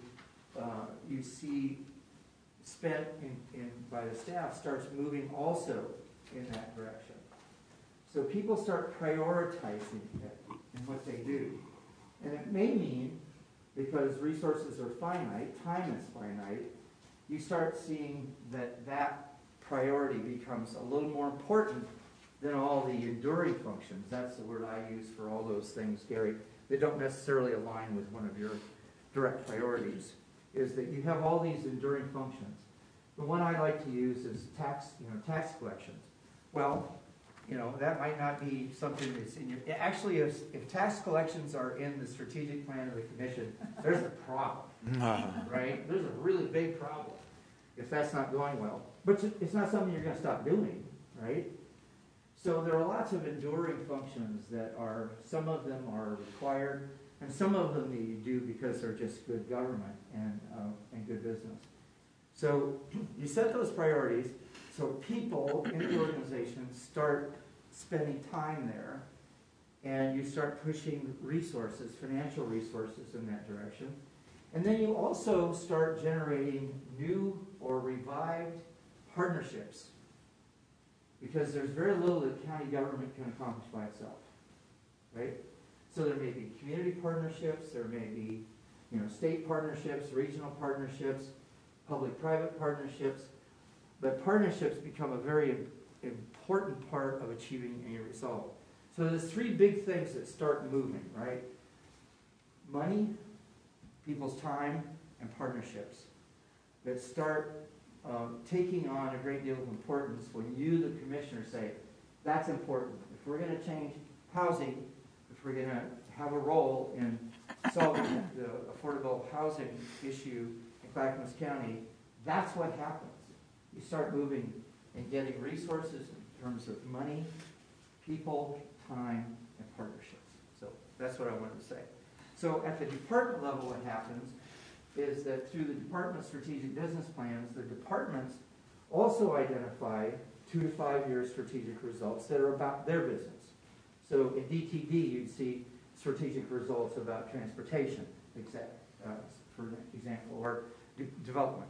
see spent by the staff starts moving also in that direction. So people start prioritizing it in what they do. And it may mean, because resources are finite, time is finite, you start seeing that priority becomes a little more important than all the enduring functions. That's the word I use for all those things, Gary. They don't necessarily align with one of your direct priorities, is that you have all these enduring functions. The one I like to use is tax collections. Well, that might not be something that's in your... Actually, if tax collections are in the strategic plan of the commission, there's a problem, right? There's a really big problem if that's not going well. But it's not something you're going to stop doing, right? So there are lots of enduring functions that are, some of them are required, and some of them that you do because they're just good government and good business. So you set those priorities, so people in the organization start spending time there, and you start pushing resources, financial resources in that direction. And then you also start generating new or revived partnerships, because there's very little that county government can accomplish by itself, right? So there may be community partnerships, there may be state partnerships, regional partnerships, public-private partnerships, but partnerships become a very important part of achieving a result. So there's three big things that start moving, right? Money, people's time, and partnerships that start taking on a great deal of importance when you, the commissioner, say, that's important. If we're going to change housing, if we're going to have a role in solving the affordable housing issue in Clackamas County, that's what happens. You start moving and getting resources in terms of money, people, time, and partnerships. So that's what I wanted to say. So at the department level, what happens is that through the Department Strategic Business Plans, the departments also identify 2 to 5 year strategic results that are about their business. So in DTD, you'd see strategic results about transportation, for example, or development.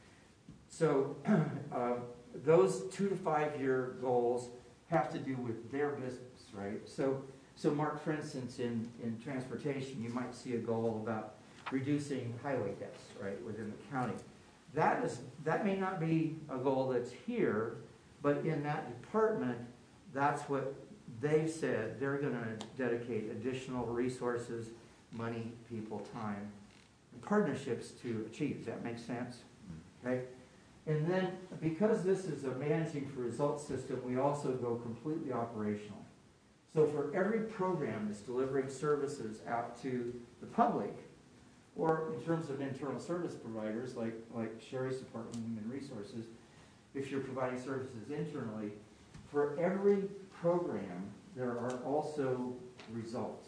So those 2 to 5 year goals have to do with their business, right? So Mark, for instance, in transportation, you might see a goal about reducing highway deaths, right, within the county. That may not be a goal that's here, but in that department, that's what they've said. They're going to dedicate additional resources, money, people, time, and partnerships to achieve. Does that make sense? Okay? And then, because this is a managing for results system, we also go completely operational. So for every program that's delivering services out to the public, or in terms of internal service providers, like Sherry's Department of Human Resources, if you're providing services internally, for every program, there are also results.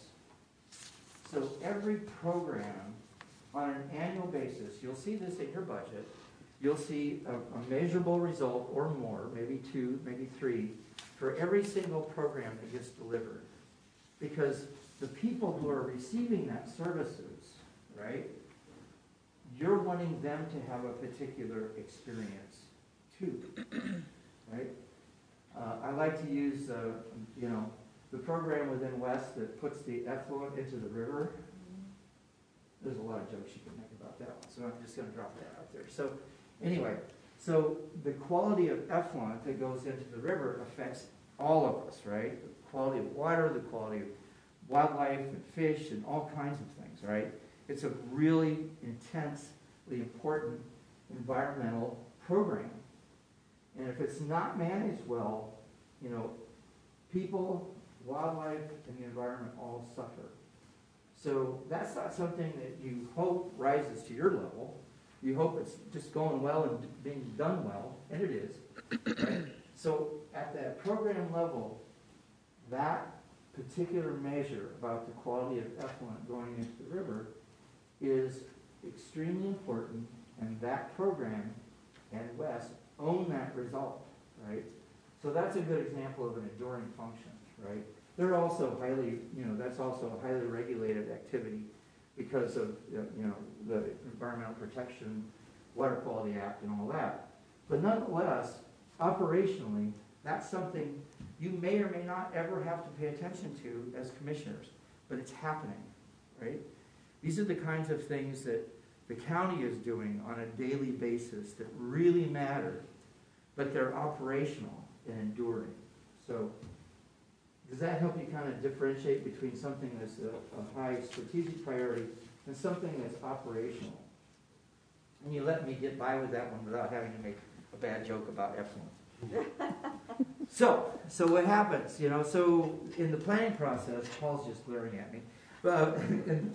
So every program, on an annual basis, you'll see this in your budget, you'll see a measurable result or more, maybe 2, maybe 3, for every single program that gets delivered. Because the people who are receiving that services, right, you're wanting them to have a particular experience too, right? I like to use, the program within West that puts the effluent into the river. There's a lot of jokes you can make about that one, so I'm just going to drop that out there. So anyway, So the quality of effluent that goes into the river affects all of us, right? The quality of water, the quality of wildlife and fish and all kinds of things, right? It's a really intensely important environmental program. And if it's not managed well, you know, people, wildlife, and the environment all suffer. So that's not something that you hope rises to your level. You hope it's just going well and being done well, and it is. Right? So at that program level, that particular measure about the quality of effluent going into the river is extremely important, and that program and West own that result, right? So that's a good example of an enduring function, right? They're also highly, you know, that's also a highly regulated activity because of, you know, the Environmental Protection, Water Quality Act and all that. But nonetheless, operationally, that's something you may or may not ever have to pay attention to as commissioners, but it's happening, right? These are the kinds of things that the county is doing on a daily basis that really matter, but they're operational and enduring. So does that help you kind of differentiate between something that's a high strategic priority and something that's operational? And you let me get by with that one without having to make a bad joke about effluent. So what happens, you know, so in the planning process, Paul's just glaring at me, but in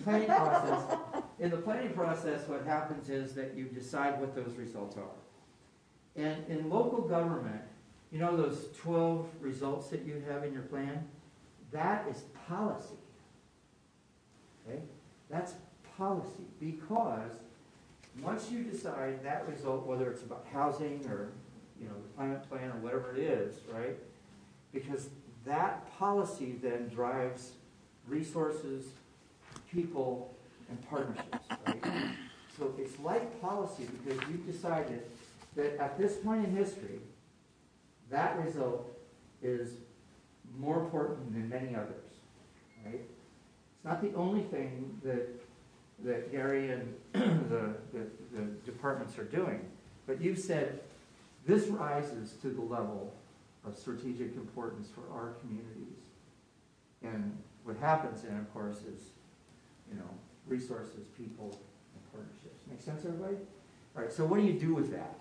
the planning process, what happens is that you decide what those results are. And in local government, you know those 12 results that you have in your plan? That is policy. Okay? That's policy, because once you decide that result, whether it's about housing or, you know, the climate plan or whatever it is, right? Because that policy then drives resources, people, and partnerships, right? So it's like policy because you've decided that at this point in history, that result is more important than many others, right? It's not the only thing that Gary and the departments are doing, but you've said this rises to the level of strategic importance for our communities. And what happens then, of course, is, you know, resources, people, and partnerships. Make sense, everybody? All right, so what do you do with that?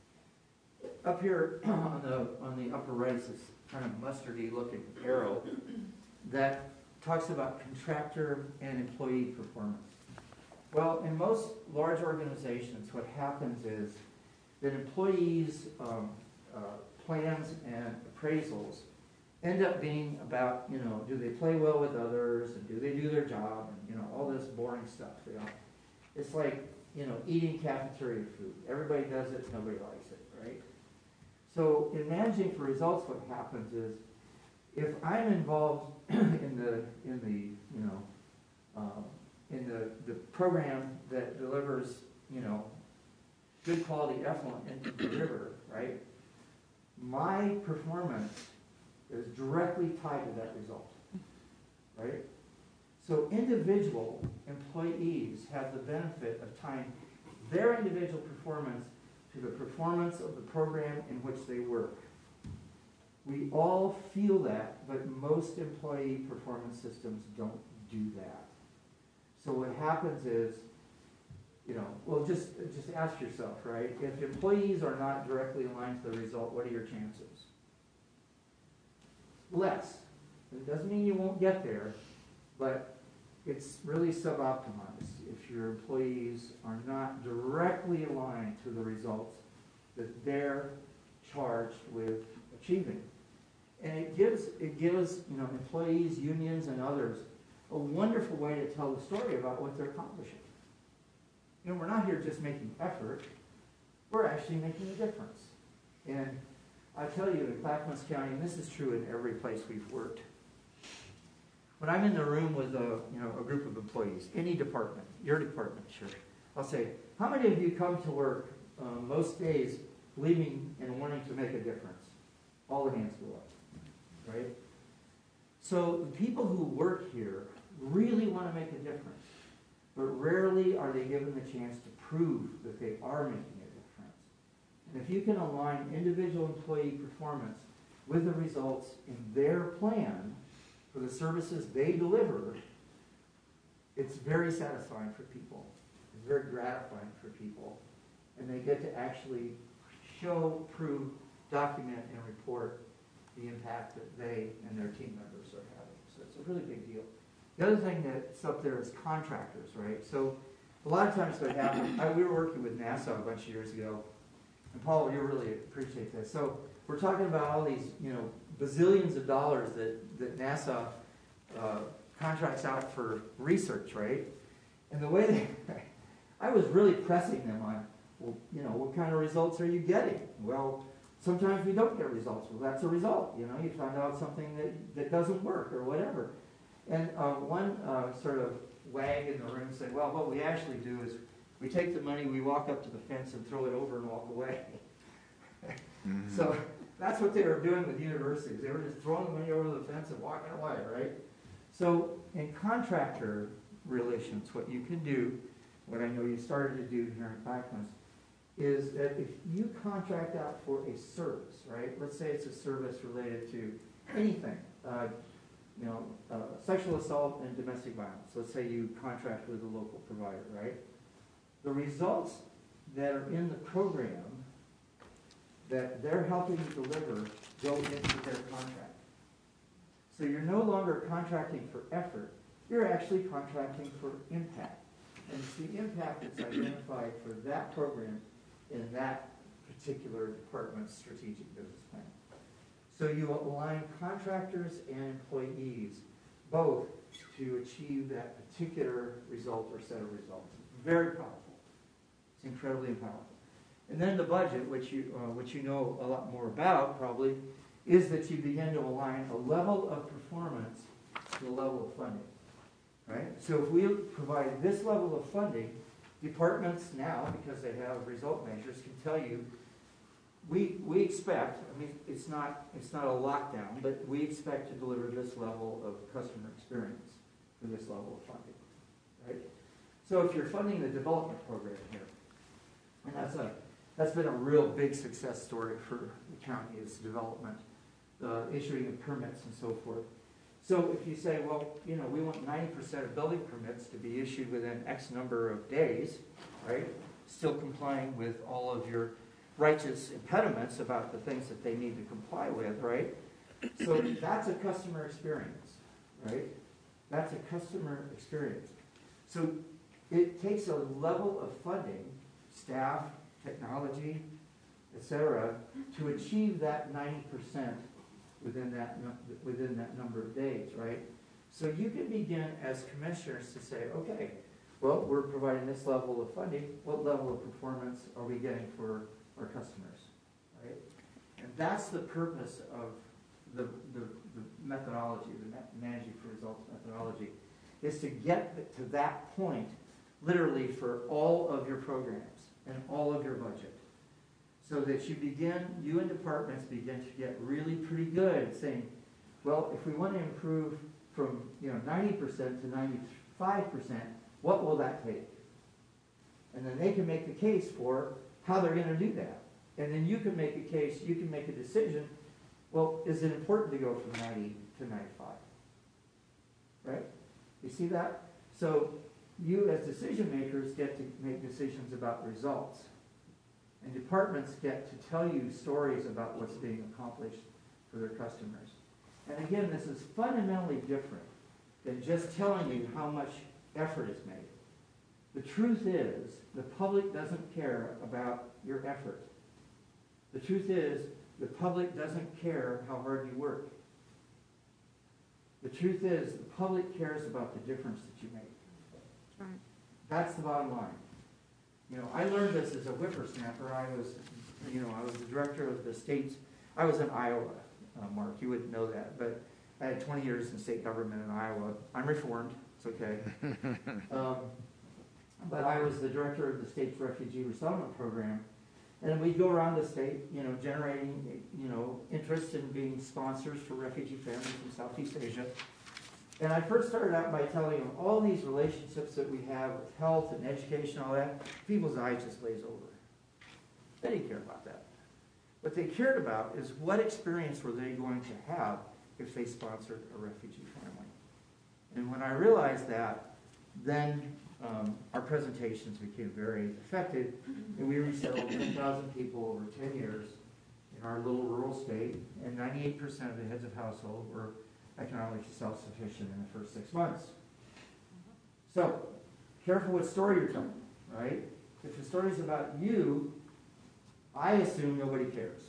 Up here on the upper right is this kind of mustardy looking arrow that talks about contractor and employee performance. Well, in most large organizations, what happens is that employees' plans and appraisals end up being about, you know, do they play well with others, and do they do their job, and, you know, all this boring stuff. You know, it's like, you know, eating cafeteria food. Everybody does it, nobody likes it, right? So in managing for results, what happens is, if I'm involved in the program that delivers, you know, good quality effluent into the river, right? My performance is directly tied to that result, right? So individual employees have the benefit of tying their individual performance to the performance of the program in which they work. We all feel that, but most employee performance systems don't do that. So what happens is, you know, well, just ask yourself, right? If employees are not directly aligned to the result, what are your chances? Less. It doesn't mean you won't get there, but it's really suboptimized if your employees are not directly aligned to the results that they're charged with achieving. And it gives you know, employees, unions, and others a wonderful way to tell the story about what they're accomplishing. You know, we're not here just making effort, we're actually making a difference. And I tell you, in Clackamas County, and this is true in every place we've worked, when I'm in the room with a group of employees, any department, your department, sure, I'll say, how many of you come to work most days believing and wanting to make a difference? All the hands go up, right? So the people who work here really want to make a difference, but rarely are they given the chance to prove that they are making a difference. And if you can align individual employee performance with the results in their plan for the services they deliver, it's very satisfying for people. It's very gratifying for people. And they get to actually show, prove, document, and report the impact that they and their team members are having. So it's a really big deal. The other thing that's up there is contractors, right? So a lot of times what happens, we were working with NASA a bunch of years ago, and Paul, you really appreciate this. So we're talking about all these, bazillions of dollars that NASA contracts out for research, right? And the way I was really pressing them on, well, what kind of results are you getting? Well, sometimes we don't get results. Well, that's a result. You find out something that doesn't work or whatever. And one sort of wag in the room said, well, what we actually do is we take the money, we walk up to the fence and throw it over and walk away. Mm-hmm. So that's what they were doing with universities. They were just throwing the money over the fence and walking away, right? So in contractor relations, what you can do, what I know you started to do here in Clackamas, is that if you contract out for a service, right? Let's say it's a service related to anything, sexual assault and domestic violence. Let's say you contract with a local provider, right? The results that are in the program that they're helping you deliver go into their contract. So you're no longer contracting for effort, you're actually contracting for impact. And it's the impact that's identified for that program in that particular department's strategic business plan. So you align contractors and employees both to achieve that particular result or set of results. It's very powerful. It's incredibly powerful. And then the budget, which you know a lot more about probably, is that you begin to align a level of performance to a level of funding. Right? So if we provide this level of funding, departments now, because they have result measures, can tell you, we expect, it's not a lockdown, but we expect to deliver this level of customer experience for this level of funding. Right? So if you're funding the development program here, and that's been a real big success story for the county, is development, issuing of permits and so forth. So if you say, well, we want 90% of building permits to be issued within X number of days, right? Still complying with all of your righteous impediments about the things that they need to comply with, right? So that's a customer experience, right? That's a customer experience. So it takes a level of funding, staff, technology, etc., to achieve that 90% within that number of days, right? So you can begin as commissioners to say, okay, well, we're providing this level of funding. What level of performance are we getting for our customers, right? And that's the purpose of the methodology, the Managing for Results methodology, is to get to that point literally for all of your programs and all of your budget. So that you and departments begin to get really pretty good at saying, well, if we want to improve from 90% to 95%, what will that take? And then they can make the case for how they're going to do that. And then you can make a case, you can make a decision, well, is it important to go from 90 to 95? Right? You see that? So you as decision makers get to make decisions about results. And departments get to tell you stories about what's being accomplished for their customers. And again, this is fundamentally different than just telling you how much effort is made. The truth is, the public doesn't care about your effort. The truth is, the public doesn't care how hard you work. The truth is, the public cares about the difference that you make. Right. That's the bottom line. I learned this as a whippersnapper. I was the director of the state's, I was in Iowa, Mark, you wouldn't know that, but I had 20 years in state government in Iowa. I'm reformed, it's okay. But I was the director of the state's refugee resettlement program. And we'd go around the state, generating, interest in being sponsors for refugee families from Southeast Asia. And I first started out by telling them all these relationships that we have with health and education and all that. People's eyes just glaze over. They didn't care about that. What they cared about is what experience were they going to have if they sponsored a refugee family. And when I realized that, then our presentations became very effective, and we resettled 10,000 people over 10 years in our little rural state, and 98% of the heads of household were economically self-sufficient in the first 6 months. So, careful what story you're telling, right? If the story is about you, I assume nobody cares.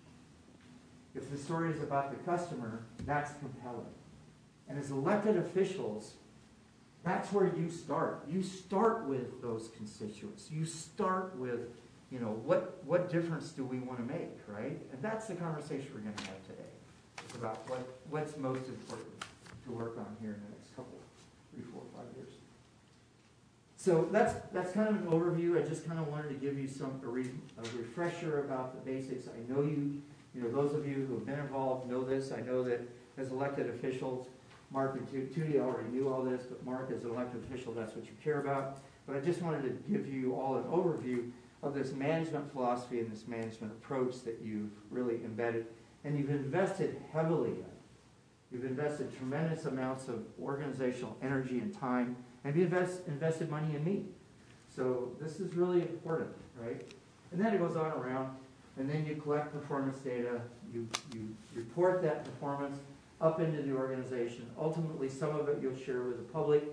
If the story is about the customer, that's compelling. And as elected officials, that's where you start. You start with those constituents. You start with, what difference do we want to make, right? And that's the conversation we're going to have today. It's about what's most important to work on here in the next couple, 3, 4, 5 years. So that's kind of an overview. I just kind of wanted to give you a refresher about the basics. I know those of you who have been involved know this. I know that as elected officials, Mark and Tootie already knew all this, but Mark, as an elected official, that's what you care about. But I just wanted to give you all an overview of this management philosophy and this management approach that you've really embedded, and you've invested heavily in. You've invested tremendous amounts of organizational energy and time, and you've invested money in me. So this is really important, right? And then it goes on around, and then you collect performance data, you report that performance up into the organization. Ultimately, some of it you'll share with the public,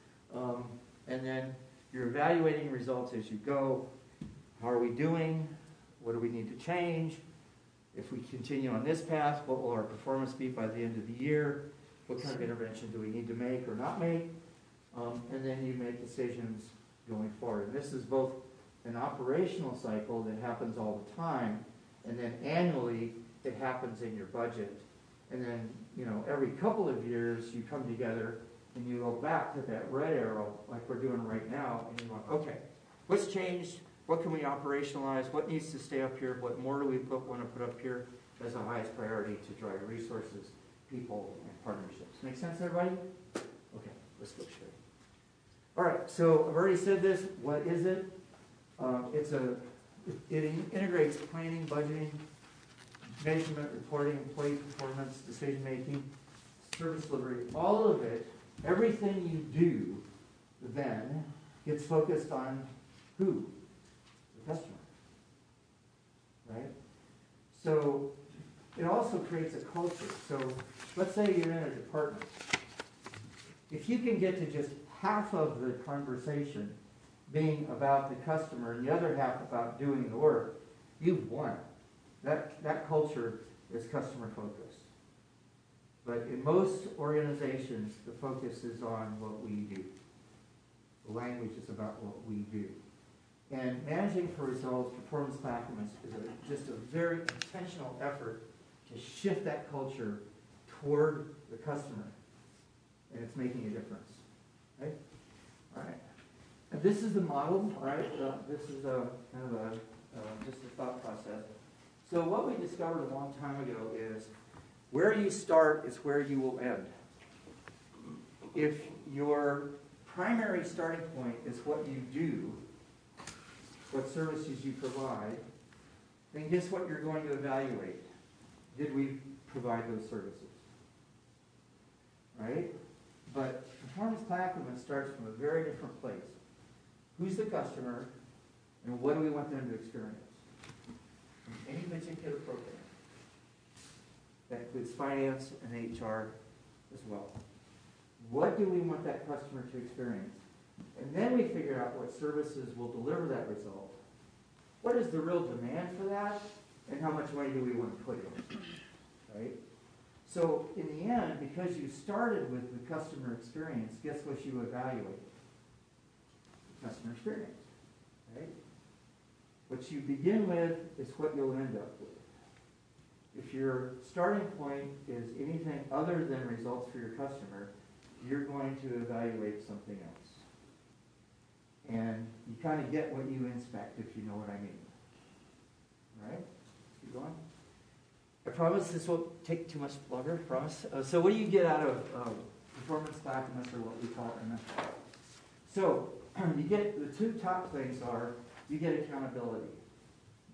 and then you're evaluating results as you go. How are we doing? What do we need to change? If we continue on this path, what will our performance be by the end of the year? What kind of intervention do we need to make or not make? And then you make decisions going forward. And this is both an operational cycle that happens all the time, and then annually it happens in your budget. And then, every couple of years you come together and you go back to that red arrow like we're doing right now, and you go, okay, what's changed? What can we operationalize? What needs to stay up here? What more do we want to put up here as the highest priority to drive resources, people, and partnerships? Make sense, everybody? Okay, let's go straight. All right, so I've already said this. What is it? It integrates planning, budgeting, measurement, reporting, employee performance, decision-making, service delivery, all of it. Everything you do then gets focused on who? The customer. Right? So it also creates a culture. So let's say you're in a department. If you can get to just half of the conversation being about the customer and the other half about doing the work, you've won. That culture is customer focused. But in most organizations, the focus is on what we do. The language is about what we do. And managing for results, performance compliments, is just a very intentional effort to shift that culture toward the customer. And it's making a difference. Right? All right. And this is the model, right? This is kind of just a thought process. So what we discovered a long time ago is where you start is where you will end. If your primary starting point is what you do, what services you provide, then guess what you're going to evaluate? Did we provide those services? Right? But performance complement starts from a very different place. Who's the customer, and what do we want them to experience? In any particular program. That includes finance and HR as well. What do we want that customer to experience? And then we figure out what services will deliver that result. What is the real demand for that? And how much money do we want to put in? Right? So in the end, because you started with the customer experience, guess what you evaluate? The customer experience. Right? What you begin with is what you'll end up with. If your starting point is anything other than results for your customer, you're going to evaluate something else. And you kind of get what you inspect, if you know what I mean. All right? Keep going. I promise this won't take too much longer, I promise. So what do you get out of performance compliments, or what we call MFI? So you get, the two top things are, you get accountability.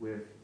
with